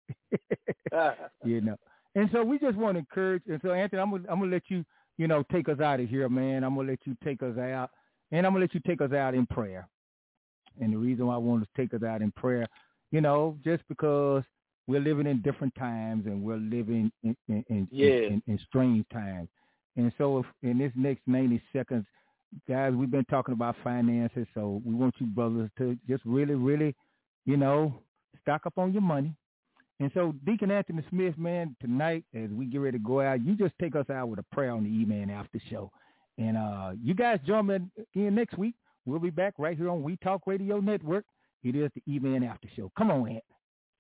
You know. And so we just want to encourage. And so, Anthony, I'm going I'm to let you, you know, take us out of here, man. I'm going to let you take us out. And I'm going to let you take us out in prayer. And the reason why I want to take us out in prayer, you know, just because we're living in different times and we're living in, in, in, yeah. in, in strange times. And so if in this next ninety seconds, guys, we've been talking about finances. So we want you brothers to just really, really, you know, stock up on your money. And so Deacon Anthony Smith, man, tonight as we get ready to go out, you just take us out with a prayer on the E-Man After Show. And uh, you guys join me again next week. We'll be back right here on We Talk Radio Network. It is the E-Man After Show. Come on, Ant.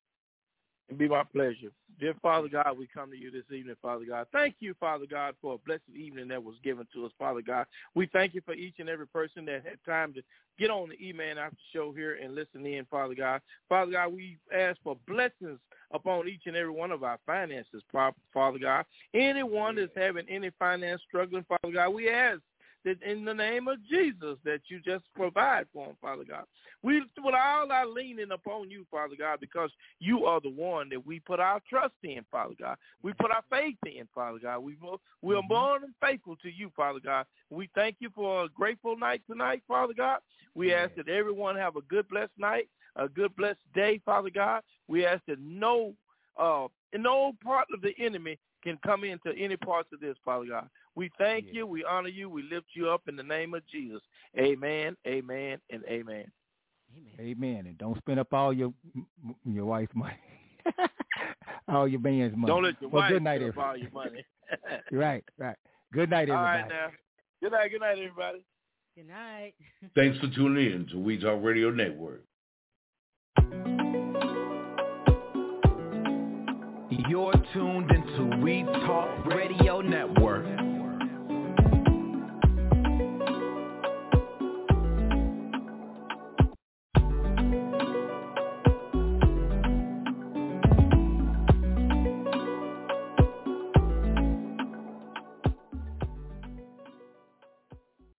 It'd be my pleasure. Dear Father God, we come to you this evening, Father God. Thank you, Father God, for a blessed evening that was given to us, Father God. We thank you for each and every person that had time to get on the E-Man After Show here and listen in, Father God. Father God, we ask for blessings upon each and every one of our finances, Father God. Anyone that's having any finance struggling, Father God, we ask that in the name of Jesus that you just provide for them, Father God. We put all our leaning upon you, Father God, because you are the one that we put our trust in, Father God. We put our faith in, Father God. We, we are born and faithful to you, Father God. We thank you for a grateful night tonight, Father God. We ask that everyone have a good, blessed night, a good, blessed day, Father God. We ask that no, uh, no part of the enemy can come into any parts of this, Father God. We thank yeah. you, we honor you, we lift you up in the name of Jesus. Amen, amen, and amen. Amen. Amen. And don't spend up all your your wife's money. All your band's money. Don't let your well, wife good night, spend up all your money. Right, right. Good night, everybody. All right, now. Good night, good night, everybody. Good night. Thanks for tuning in to We Talk Radio Network. You're tuned into We Talk Radio Network.